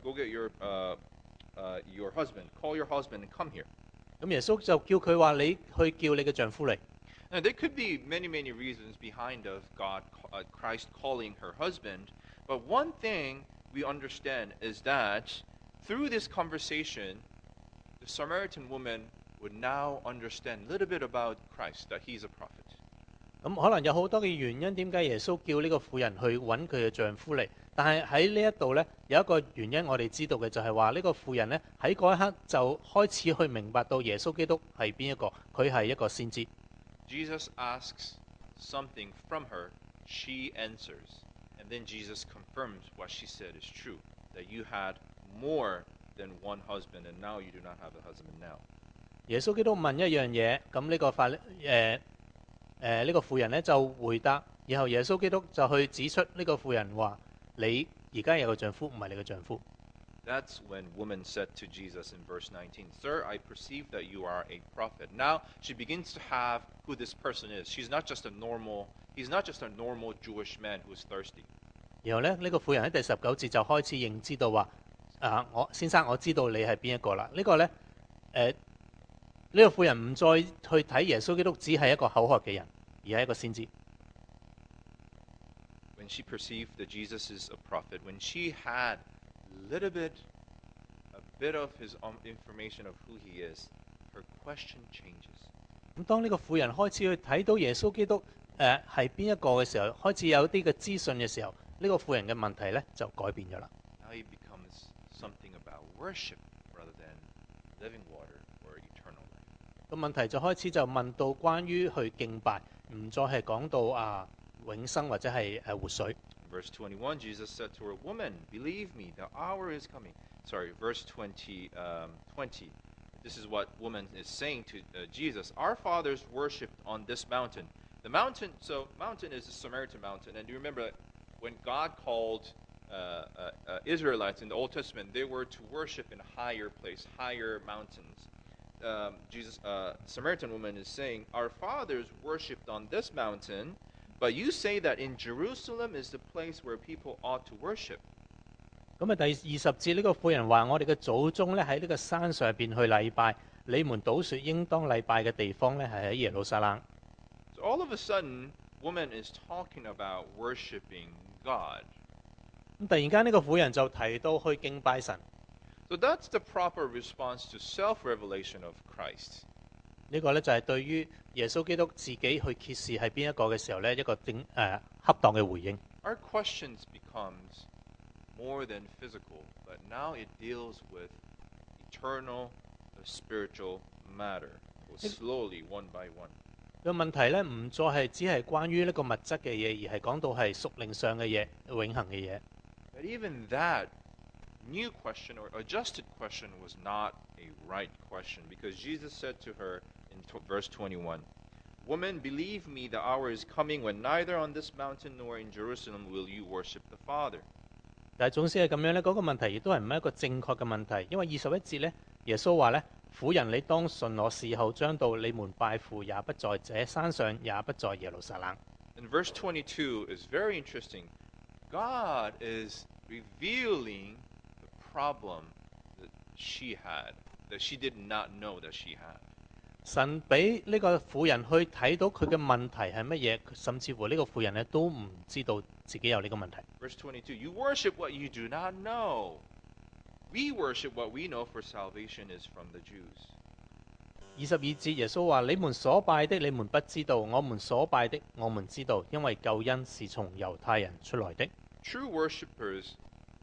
husband. Call your husband and come here." 咁耶穌就叫佢話：你去叫你嘅丈夫嚟。 Now there could be many reasons behind of Christ calling her husband, but one thing we understand is that through this conversation, the Samaritan woman would now understand a little bit about Christ, that he's a prophet. 咁可能有好多嘅原因，點解耶穌叫呢個婦人去揾佢嘅丈夫嚟？但係喺呢一度呢，有一個原因我哋知道嘅就係話呢個婦人呢，喺嗰一刻就開始去明白到耶穌基督係邊一個，佢係一個先知。 Jesus asks something from her, she answers, and then Jesus confirms what she said is true, that you had more than one husband, and now you do not have a husband now. 耶穌基督問一樣嘢，咁呢個呢個婦人呢就回答，然後耶穌基督就去指出呢個婦人話：你而家有個丈夫，唔係你嘅丈夫。 That's when woman said to Jesus in verse 19, "Sir, I perceive that you are a prophet." Now she begins to have who this person is. He's not just a normal Jewish man who is thirsty. 然後咧，呢個婦人喺第19節就開始認知到話：我先生，我知道你係邊一個啦。呢個呢，呢個婦人唔再去睇耶穌基督只係一個口渴嘅人，而係一個先知。 When she perceived that Jesus is a prophet, when she had a bit of his information of who he is, her question changes. 咁當呢個婦人開始去睇到耶穌基督係邊一個嘅時候，開始有啲嘅資訊嘅時候，呢、個婦人嘅問題呢就改變咗啦。 Now it becomes something about worship rather than living water or eternal life. 個問題就開始就問到關於去敬拜，唔再係講到永生或者係活水。 In verse 21, Jesus said to her, "Woman, believe me, the hour is coming." Sorry, verse 20. This is what woman is saying to Jesus. Our fathers worshipped on this mountain. The mountain, so mountain is the Samaritan mountain. And do you remember when God called Israelites in the Old Testament, they were to worship in a higher place, higher mountains. Samaritan woman is saying, our fathers worshipped on this mountain, but you say that in Jerusalem is the place where people ought to worship. 咁第20節呢個婦人話：我哋嘅祖宗咧喺呢個山上邊去禮拜，你們倒說應當禮拜嘅地方咧係喺耶路撒冷。 So all of a sudden, woman is talking about worshiping God. 咁突然間呢個婦人就提到去敬拜神。 So that's the proper response to self-revelation of Christ. 呢個咧就係對於耶穌基督自己去揭示係邊一個嘅時候咧一個恰當嘅回應。 Our questions becomes more than physical, but now it deals with eternal, spiritual matter. Slowly, one by one. 個問題咧唔再係只係關於呢個物質嘅嘢，而係講到係屬靈上嘅嘢、永恆嘅嘢。 But even that new question or adjusted question was not a right question, because Jesus said to her in verse 21, "Woman, believe me, the hour is coming when neither on this mountain nor in Jerusalem will you worship the Father." 但係總之係咁樣咧，嗰個問題亦都係唔係一個正確嘅問題，因為21節咧，耶穌話咧：婦人，你當信我，時候將到，你們拜父也不在這山上，也不在耶路撒冷。 And verse 22 is very interesting. God is revealing the problem that she had, that she did not know that she had. 神俾呢個婦人去睇到佢嘅問題係乜嘢，甚至乎呢個婦人咧都唔知道自己有呢個問題。 Verse 22, "You worship what you do not know. We worship what we know, for salvation is from the Jews." 22節耶穌話：你們所拜的，你們不知道；我們所拜的，我們知道，因為救恩是從猶太人出來的。 True worshippers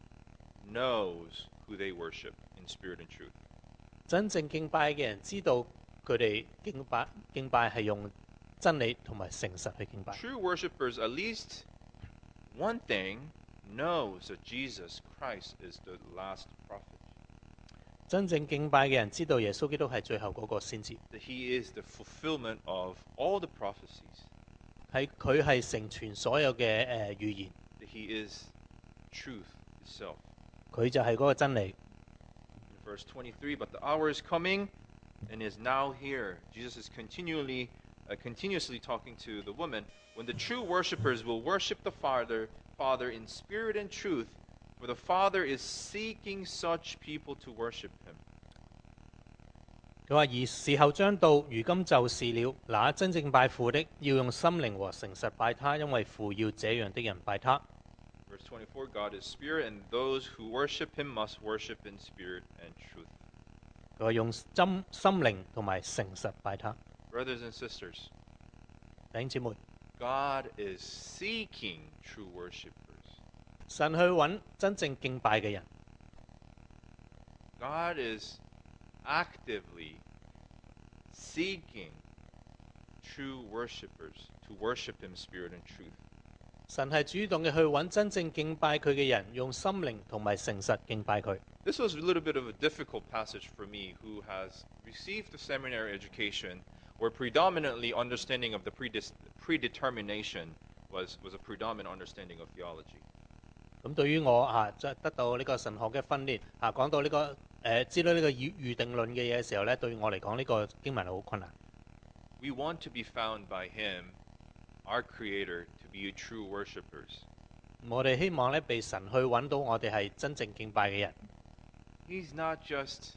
knows who they worship in spirit and truth. 真正敬拜嘅人知道佢哋敬拜係用真理同埋誠實去敬拜。 True worshippers, at least one thing, knows that Jesus Christ is the last prophet. 真正敬拜嘅人知道耶穌基督係最後嗰個先知， That he is the fulfillment of all the prophecies. 佢係成全所有嘅預言， That he is truth itself. 佢就係嗰個真理。 In verse 23, "But the hour is coming and is now here." Jesus is continuously talking to the woman. "When the true worshippers will worship the Father in spirit and truth, for the Father is seeking such people to worship him." 佢話：而時候將到，如今就是了。那真正拜父的，要用心靈和誠實拜他，因為父要這樣的人拜他。 Verse 24, "God is spirit, and those who worship him must worship in spirit and truth." 佢話用心靈同埋誠實拜他。 Brothers and sisters, 弟兄姊妹， God is seeking true worshippers. 神去揾真正敬拜嘅人， God is actively seeking true worshippers to worship him in spirit and truth. 神係主動嘅去揾真正敬拜佢嘅人，用心靈同埋誠實敬拜佢。 This was a little bit of a difficult passage for me, who has received a seminary education where predominantly understanding of the predetermination was a predominant understanding of theology. 咁對於我即係得到呢個神學嘅訓練講到呢個知道呢個預定論嘅嘢嘅時候咧，對我嚟講呢個經文係好困難。 We want to be found by him, our Creator, to be true worshippers. 我哋希望咧被神去揾到我哋係真正敬拜嘅人。 He's not just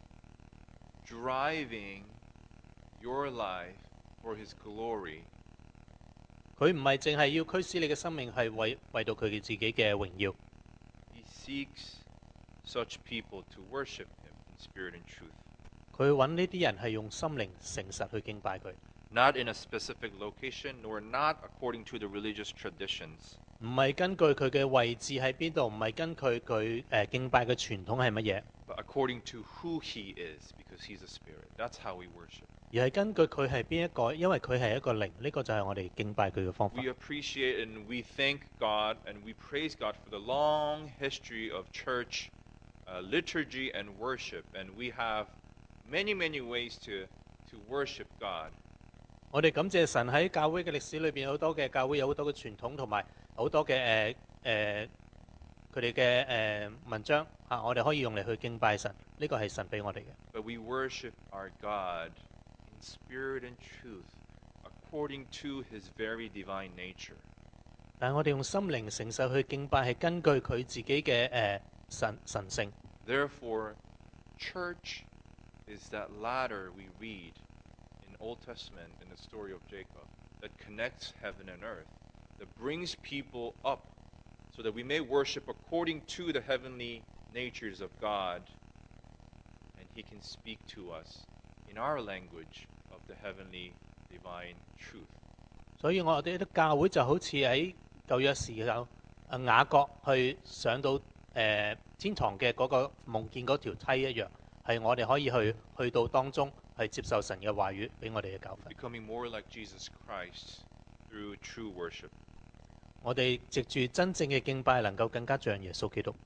driving your life for his glory. 佢唔係淨係要驅使你嘅生命係為到佢嘅自己嘅榮耀。 He seeks such people to worship him in spirit and truth. 佢揾呢啲人係用心靈誠實去敬拜佢。 not in a specific location, nor not according to the religious traditions, 唔係根據佢嘅位置喺邊度，唔係根據佢敬拜嘅傳統係乜嘢， but according to who he is, because he's a spirit. That's how we worship. 而係根據佢係邊一個，因為佢係一個靈，呢、個就係我哋敬拜佢嘅方法 We。appreciate and we thank God and we praise God for the long history of church liturgy and worship. And we have many, many ways to worship God. 我哋感謝神喺教會嘅歷史裏邊，好多嘅教會有好多嘅傳統同埋好多嘅佢哋嘅文章啊，我哋可以用嚟去敬拜神，呢、個係神俾我哋嘅。 But we worship our God in spirit and truth, according to his very divine nature. 但係我哋用心靈誠實去敬拜，係根據佢自己嘅神性。 Therefore, church is that ladder we read in Old Testament in the story of Jacob that connects heaven and earth, that brings people up so that we may worship according to the heavenly natures of God, and he can speak to us in our language of the heavenly divine truth. 所以我哋啲教會就好似喺舊約時候，雅各去上到天堂嘅嗰個夢見嗰條梯一樣，係我哋可以去到當中係接受神嘅話語俾我哋嘅教訓。 Becoming more like Jesus Christ through true worship. 我哋藉住真正嘅敬拜，能夠更加像耶穌基督。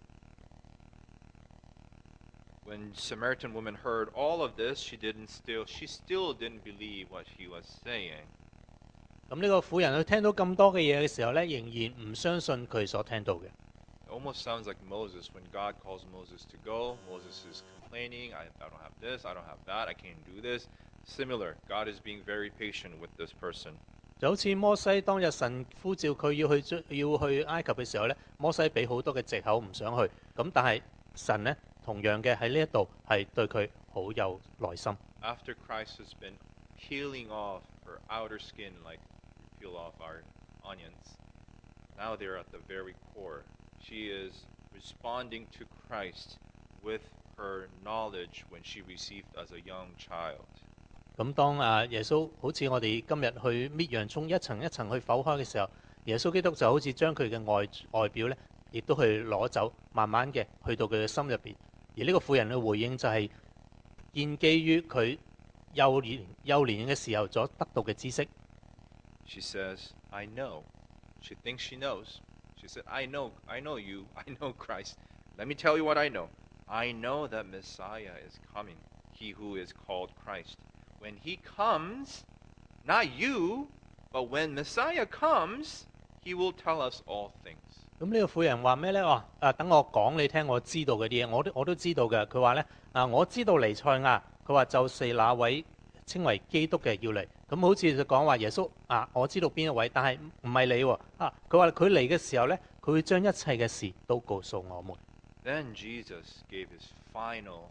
When Samaritan woman heard all of this, she still didn't believe what he was saying. 咁呢個婦人佢聽到咁多嘅嘢嘅時候呢，仍然唔相信佢所聽到嘅。 It almost sounds like Moses when God calls Moses to go. Moses is complaining, I don't have this, I don't have that, I can't do this. Similar, God is being very patient with this person. 就好似摩西當日神呼召佢要去埃及嘅時候呢，摩西俾好多嘅藉口唔想去。咁但係神呢，同樣嘅喺呢一度係對佢好有耐心。 After Christ has been peeling off her outer skin like we peel off our onions, now they're at the very core. She is responding to Christ with her knowledge when she received as a young child. 咁當耶穌好似我哋今日去搣洋葱一層一層去剖開嘅時候，耶穌基督就好似將佢嘅外表呢，亦都去攞走，慢慢嘅去到佢嘅心入邊。而呢個婦人嘅回應就係建基於佢幼年嘅時候所得到嘅知識。 She says, I know. She thinks she knows. She said, I know you. I know Christ. Let me tell you what I know. I know that Messiah is coming, he who is called Christ. When he comes, not you, but when Messiah comes, he will tell us all things. 咁呢個婦人話咩呢？等我講你聽，我知道嗰啲嘢，我都知道嘅。佢話呢，我知道彌賽亞，佢話就是那位稱為基督嘅要嚟。咁好似就講話耶穌我知道邊一位，但係唔係你喎。佢話佢嚟嘅時候呢，佢會將一切嘅事都告訴我們。 Then Jesus gave his final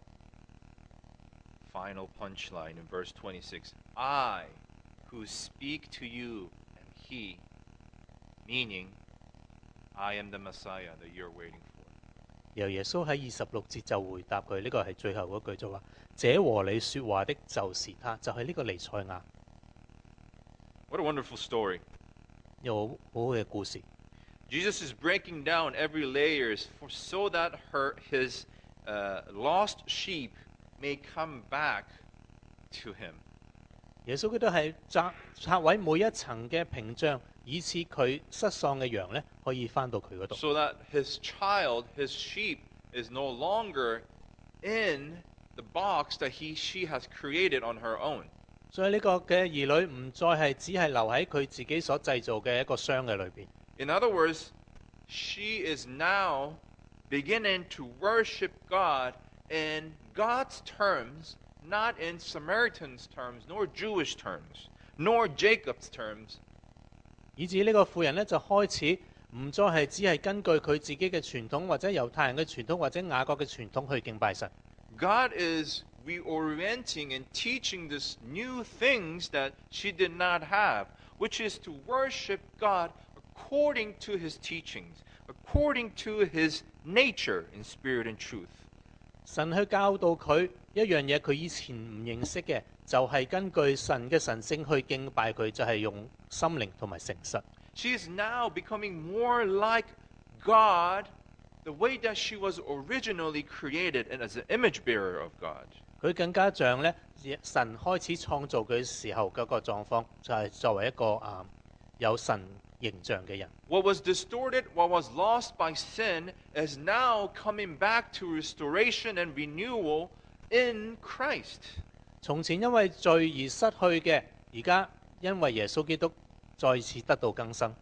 punchline in verse 26. I who speak to you am he, meaning I am the Messiah that you're waiting for. 由耶穌喺26節就回答佢，呢個係最後嗰句就話：這和你說話的就是他，就係呢個彌賽亞。 What a wonderful story. 有好好嘅故事。 Jesus is breaking down every layers so that his lost sheep may come back to him. 耶穌基督係拆毀每一層嘅屏障，以致佢失喪嘅羊咧可以翻到佢嗰度。 So that his sheep, is no longer in the box that she has created on her own. 所以呢個嘅兒女唔再係只係留喺佢自己所製造嘅一個箱嘅裏邊。 In other words, she is now beginning to worship God in God's terms, not in Samaritan's terms, nor Jewish terms, nor Jacob's terms. 以至呢個婦人咧就開始唔再係只係根據佢自己嘅傳統，或者猶太人嘅傳統，或者雅各嘅傳統去敬拜神。 God is reorienting and teaching this new things that she did not have, which is to worship God according to his teachings, according to his nature in spirit and truth. 神去教導佢一樣嘢，佢以前唔認識嘅，就係根據神嘅神性去敬拜佢，就係用心靈同埋誠實。 She is now becoming more like God, the way that she was originally created and as an image bearer of God. 佢更加像咧神開始創造佢時候嗰個狀況，就係作為一個有神形象嘅人。 What was distorted, what was lost by sin, is now coming back to restoration and renewal in Christ. 從前因為罪而失去嘅，而家因為耶穌基督再次得到更新。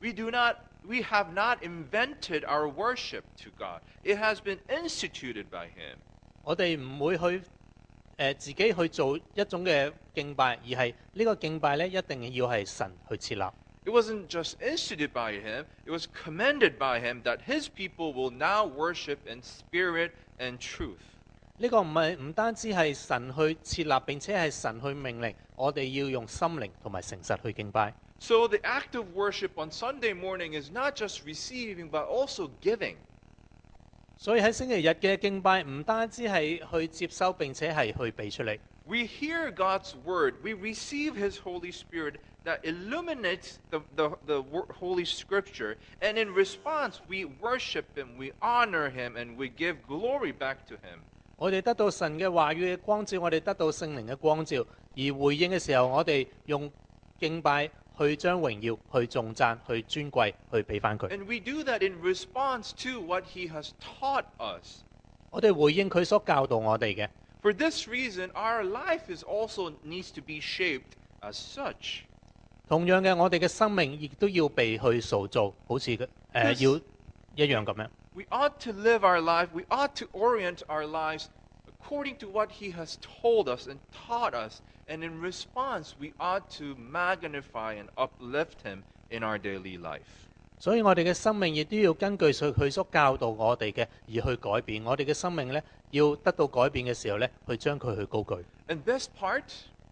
We have not invented our worship to God. It has been instituted by Him. 我哋唔會去自己去做一種嘅敬拜，而係呢個敬拜咧一定要係神去設立。 It wasn't just instituted by Him, it was commended by Him that His people will now worship in spirit and truth. 呢個唔單止係神去設立，並且係神去命令我哋要用心靈同埋誠實去敬拜。 So the act of worship on Sunday morning is not just receiving, but also giving. 所以喺星期日嘅敬拜唔單止係去接收，並且係去俾出嚟。 We hear God's word, we receive His Holy Spirit that illuminates the Holy Scripture, and in response, we worship Him, we honor Him, and we give glory back to Him. 我哋得到神嘅話語嘅光照，我哋得到聖靈嘅光照，而回應嘅時候，我哋用敬拜去將榮耀、去頌讚、去尊貴，去俾翻佢。 And we do that in response to what He has taught us. 我哋回應佢所教導我哋嘅。 For this reason, our life is also needs to be shaped as such. 同樣嘅，我哋嘅生命亦都要被去塑造，好似要一樣咁樣。 We ought to live our life, we ought to orient our lives according to what He has told us and taught us, and in response, we ought to magnify and uplift Him in our daily life. 所以我哋嘅生命亦都要根據佢所教導我哋嘅而去改變。我哋嘅生命咧，要得到改變嘅時候咧，去將佢去高舉。 In this part,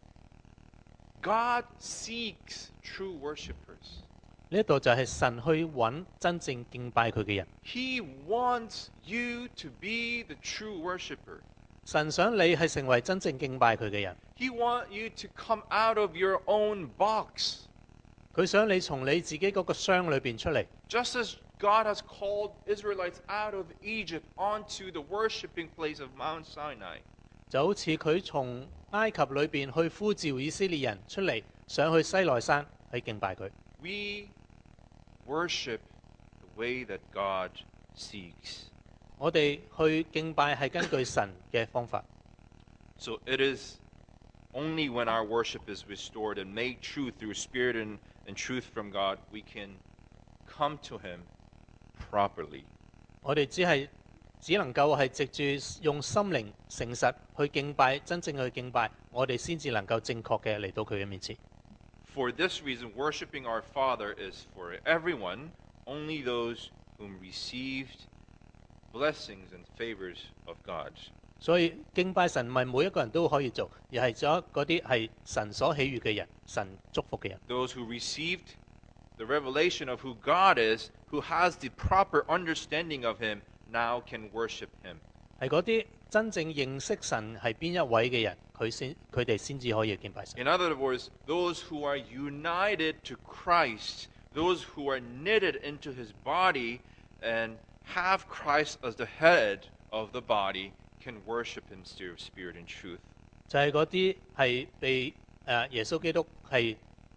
God seeks true worshipers. 呢一度就係神去揾真正敬拜佢嘅人。 He wants you to be the true worshiper. 神想你係成為真正敬拜佢嘅人。 He wants you to come out of your own box. 佢想你從你自己嗰個箱裏邊出嚟。 Just as God has called Israelites out of Egypt onto the worshiping place of Mount Sinai. 就好似佢從埃及裏邊去呼召以色列人出嚟，上去西奈山去敬拜佢。 We worship the way that God seeks. 我哋去敬拜係根據神嘅方法。 So it is only when our worship is restored and made true through spirit and truth from God, we can come to Him properly. 我哋只能夠係藉住用心靈誠實去敬拜，真正去敬拜，我哋先至能夠正確嘅嚟到佢嘅面前。 For this reason, worshiping our Father is for everyone, only those whom received blessings and favors of God. 所以敬拜神唔係每一個人都可以做，而係咗嗰啲係神所喜悅嘅人，神祝福嘅人。 Those who received the revelation of who God is, who has the proper understanding of Him, now can worship Him. 係嗰啲真正認識神係邊一位嘅人，佢哋先至可以敬拜神。 In other words, those who are united to Christ, those who are knitted into His body and have Christ as the head of the body, can worship Him through spirit and truth. 就係嗰啲係被耶穌基督係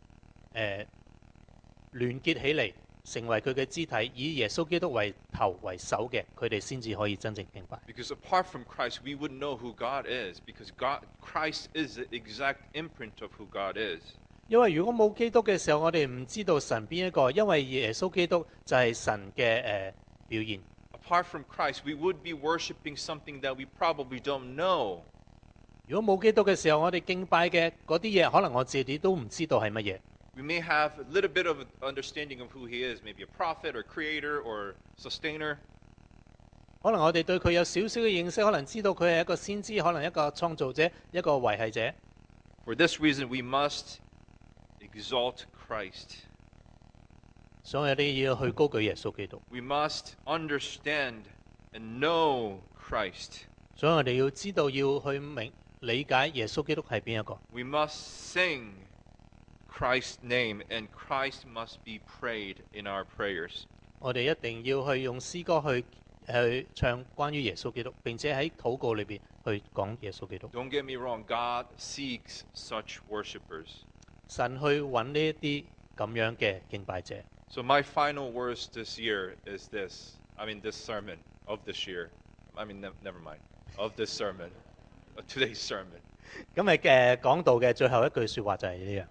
聯結起嚟，成為佢嘅肢體，以耶穌基督為頭為首嘅，佢哋先至可以真正敬拜。 Because apart from Christ, we wouldn't know who God is, because Christ is the exact imprint of who God is. 因為如果冇基督嘅時候，我哋唔知道神邊一個，因為耶穌基督就係神嘅表現。 Apart from Christ, we would be worshiping something that we probably don't know. 如果冇基督嘅時候，我哋敬拜嘅嗰啲嘢，可能我自己都唔知道係乜嘢。 We may have a little bit of an understanding of who He is, maybe a prophet or creator or sustainer. 可能我哋對佢有少少嘅認識，可能知道佢係一個先知，可能一個創造者，一個維繫者。 For this reason, we must exalt Christ. 所以我哋要去高舉耶穌基督。 We must understand and know Christ. 所以我哋要知道要去理解耶穌基督係邊一個。 We must sing Christ's name, and Christ must be prayed in our prayers. 我哋一定要去用詩歌去唱關於耶穌基督，並且喺禱告裏邊去講耶穌基督。 Don't get me wrong, God seeks such worshipers. 神去揾呢一啲咁樣嘅敬拜者。 So my final words this year is this. This sermon of this year. Never mind. Of this sermon. Of today's sermon. 咁咪講到嘅最後一句説話就係呢樣。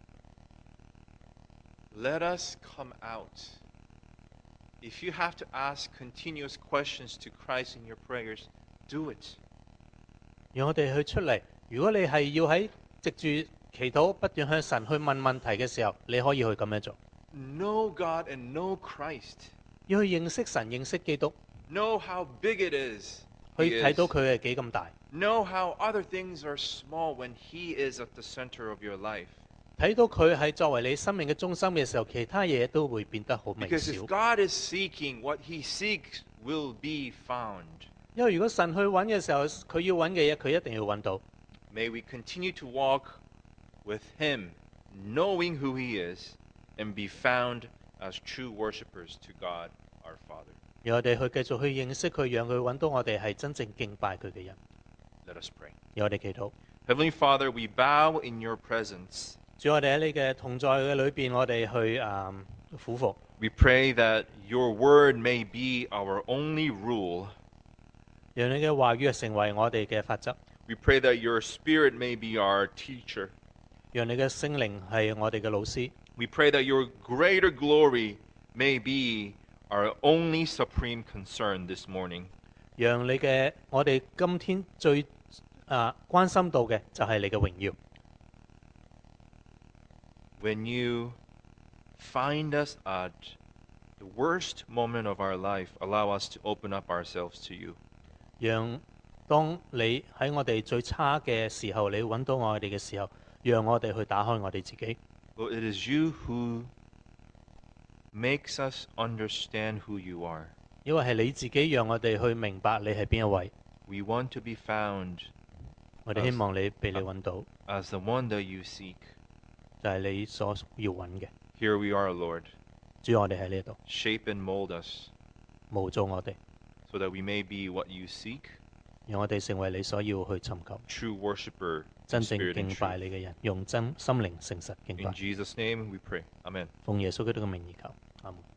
Let us come out. If you have to ask continuous questions to Christ in your prayers, do it. 讓我哋去出嚟。如果你係要喺藉住祈禱不斷向神去問問題嘅時候，你可以去咁樣做。 Know God and know Christ. 要去認識神、認識基督， Know how big it is. 去 He 睇到 is. 佢係幾咁大， Know how other things are small when He is at the center of your life. 睇到佢係作為你生命嘅中心嘅時候，其他嘢都會變得好微 Because 小 if。God is seeking, what He seeks will be found. 因為如果神去揾嘅時候，佢要揾嘅嘢，佢一定要揾到。 May we continue to walk with Him, knowing who He is, and be found as true worshipers to God our Father. 讓我哋去繼續去認識佢，讓佢揾到我哋係真正敬拜佢嘅人。 Let us pray. 讓我哋祈禱。 Heavenly Father, we bow in your presence. 主，我哋喺你嘅同在嘅裏邊，我哋去俯伏。 We pray that your word may be our only rule. 讓你嘅話語成為我哋嘅法則， We pray that your spirit may be our teacher. 讓你嘅聖靈係我哋嘅老師。 We pray that your greater glory may be our only supreme concern this morning. 讓你嘅我哋今天最關心到嘅就係你嘅榮耀。 When you find us at the worst moment of our life, allow us to open up ourselves to you. 讓當你喺我哋最差嘅時候，你揾到我哋嘅時候，讓我哋去打開我哋自己。 Lord, it is you who makes us understand who you are. 因為係你自己讓我哋去明白你係邊一位。 We want to be found 我哋希望你被你揾到， as the one that you seek. 就係你所要揾嘅。 Here we are, Lord. 主，我哋喺呢度， Shape and mold us 模造我哋， so that we may be what you seek, 讓我哋成為你所要去尋求 true worshiper, 真 in 正 spirit 敬 and 拜 truth. 你嘅人，用真心靈誠實敬 In 拜。 Jesus' name we pray. Amen. 奉耶穌基督嘅名而求，阿門。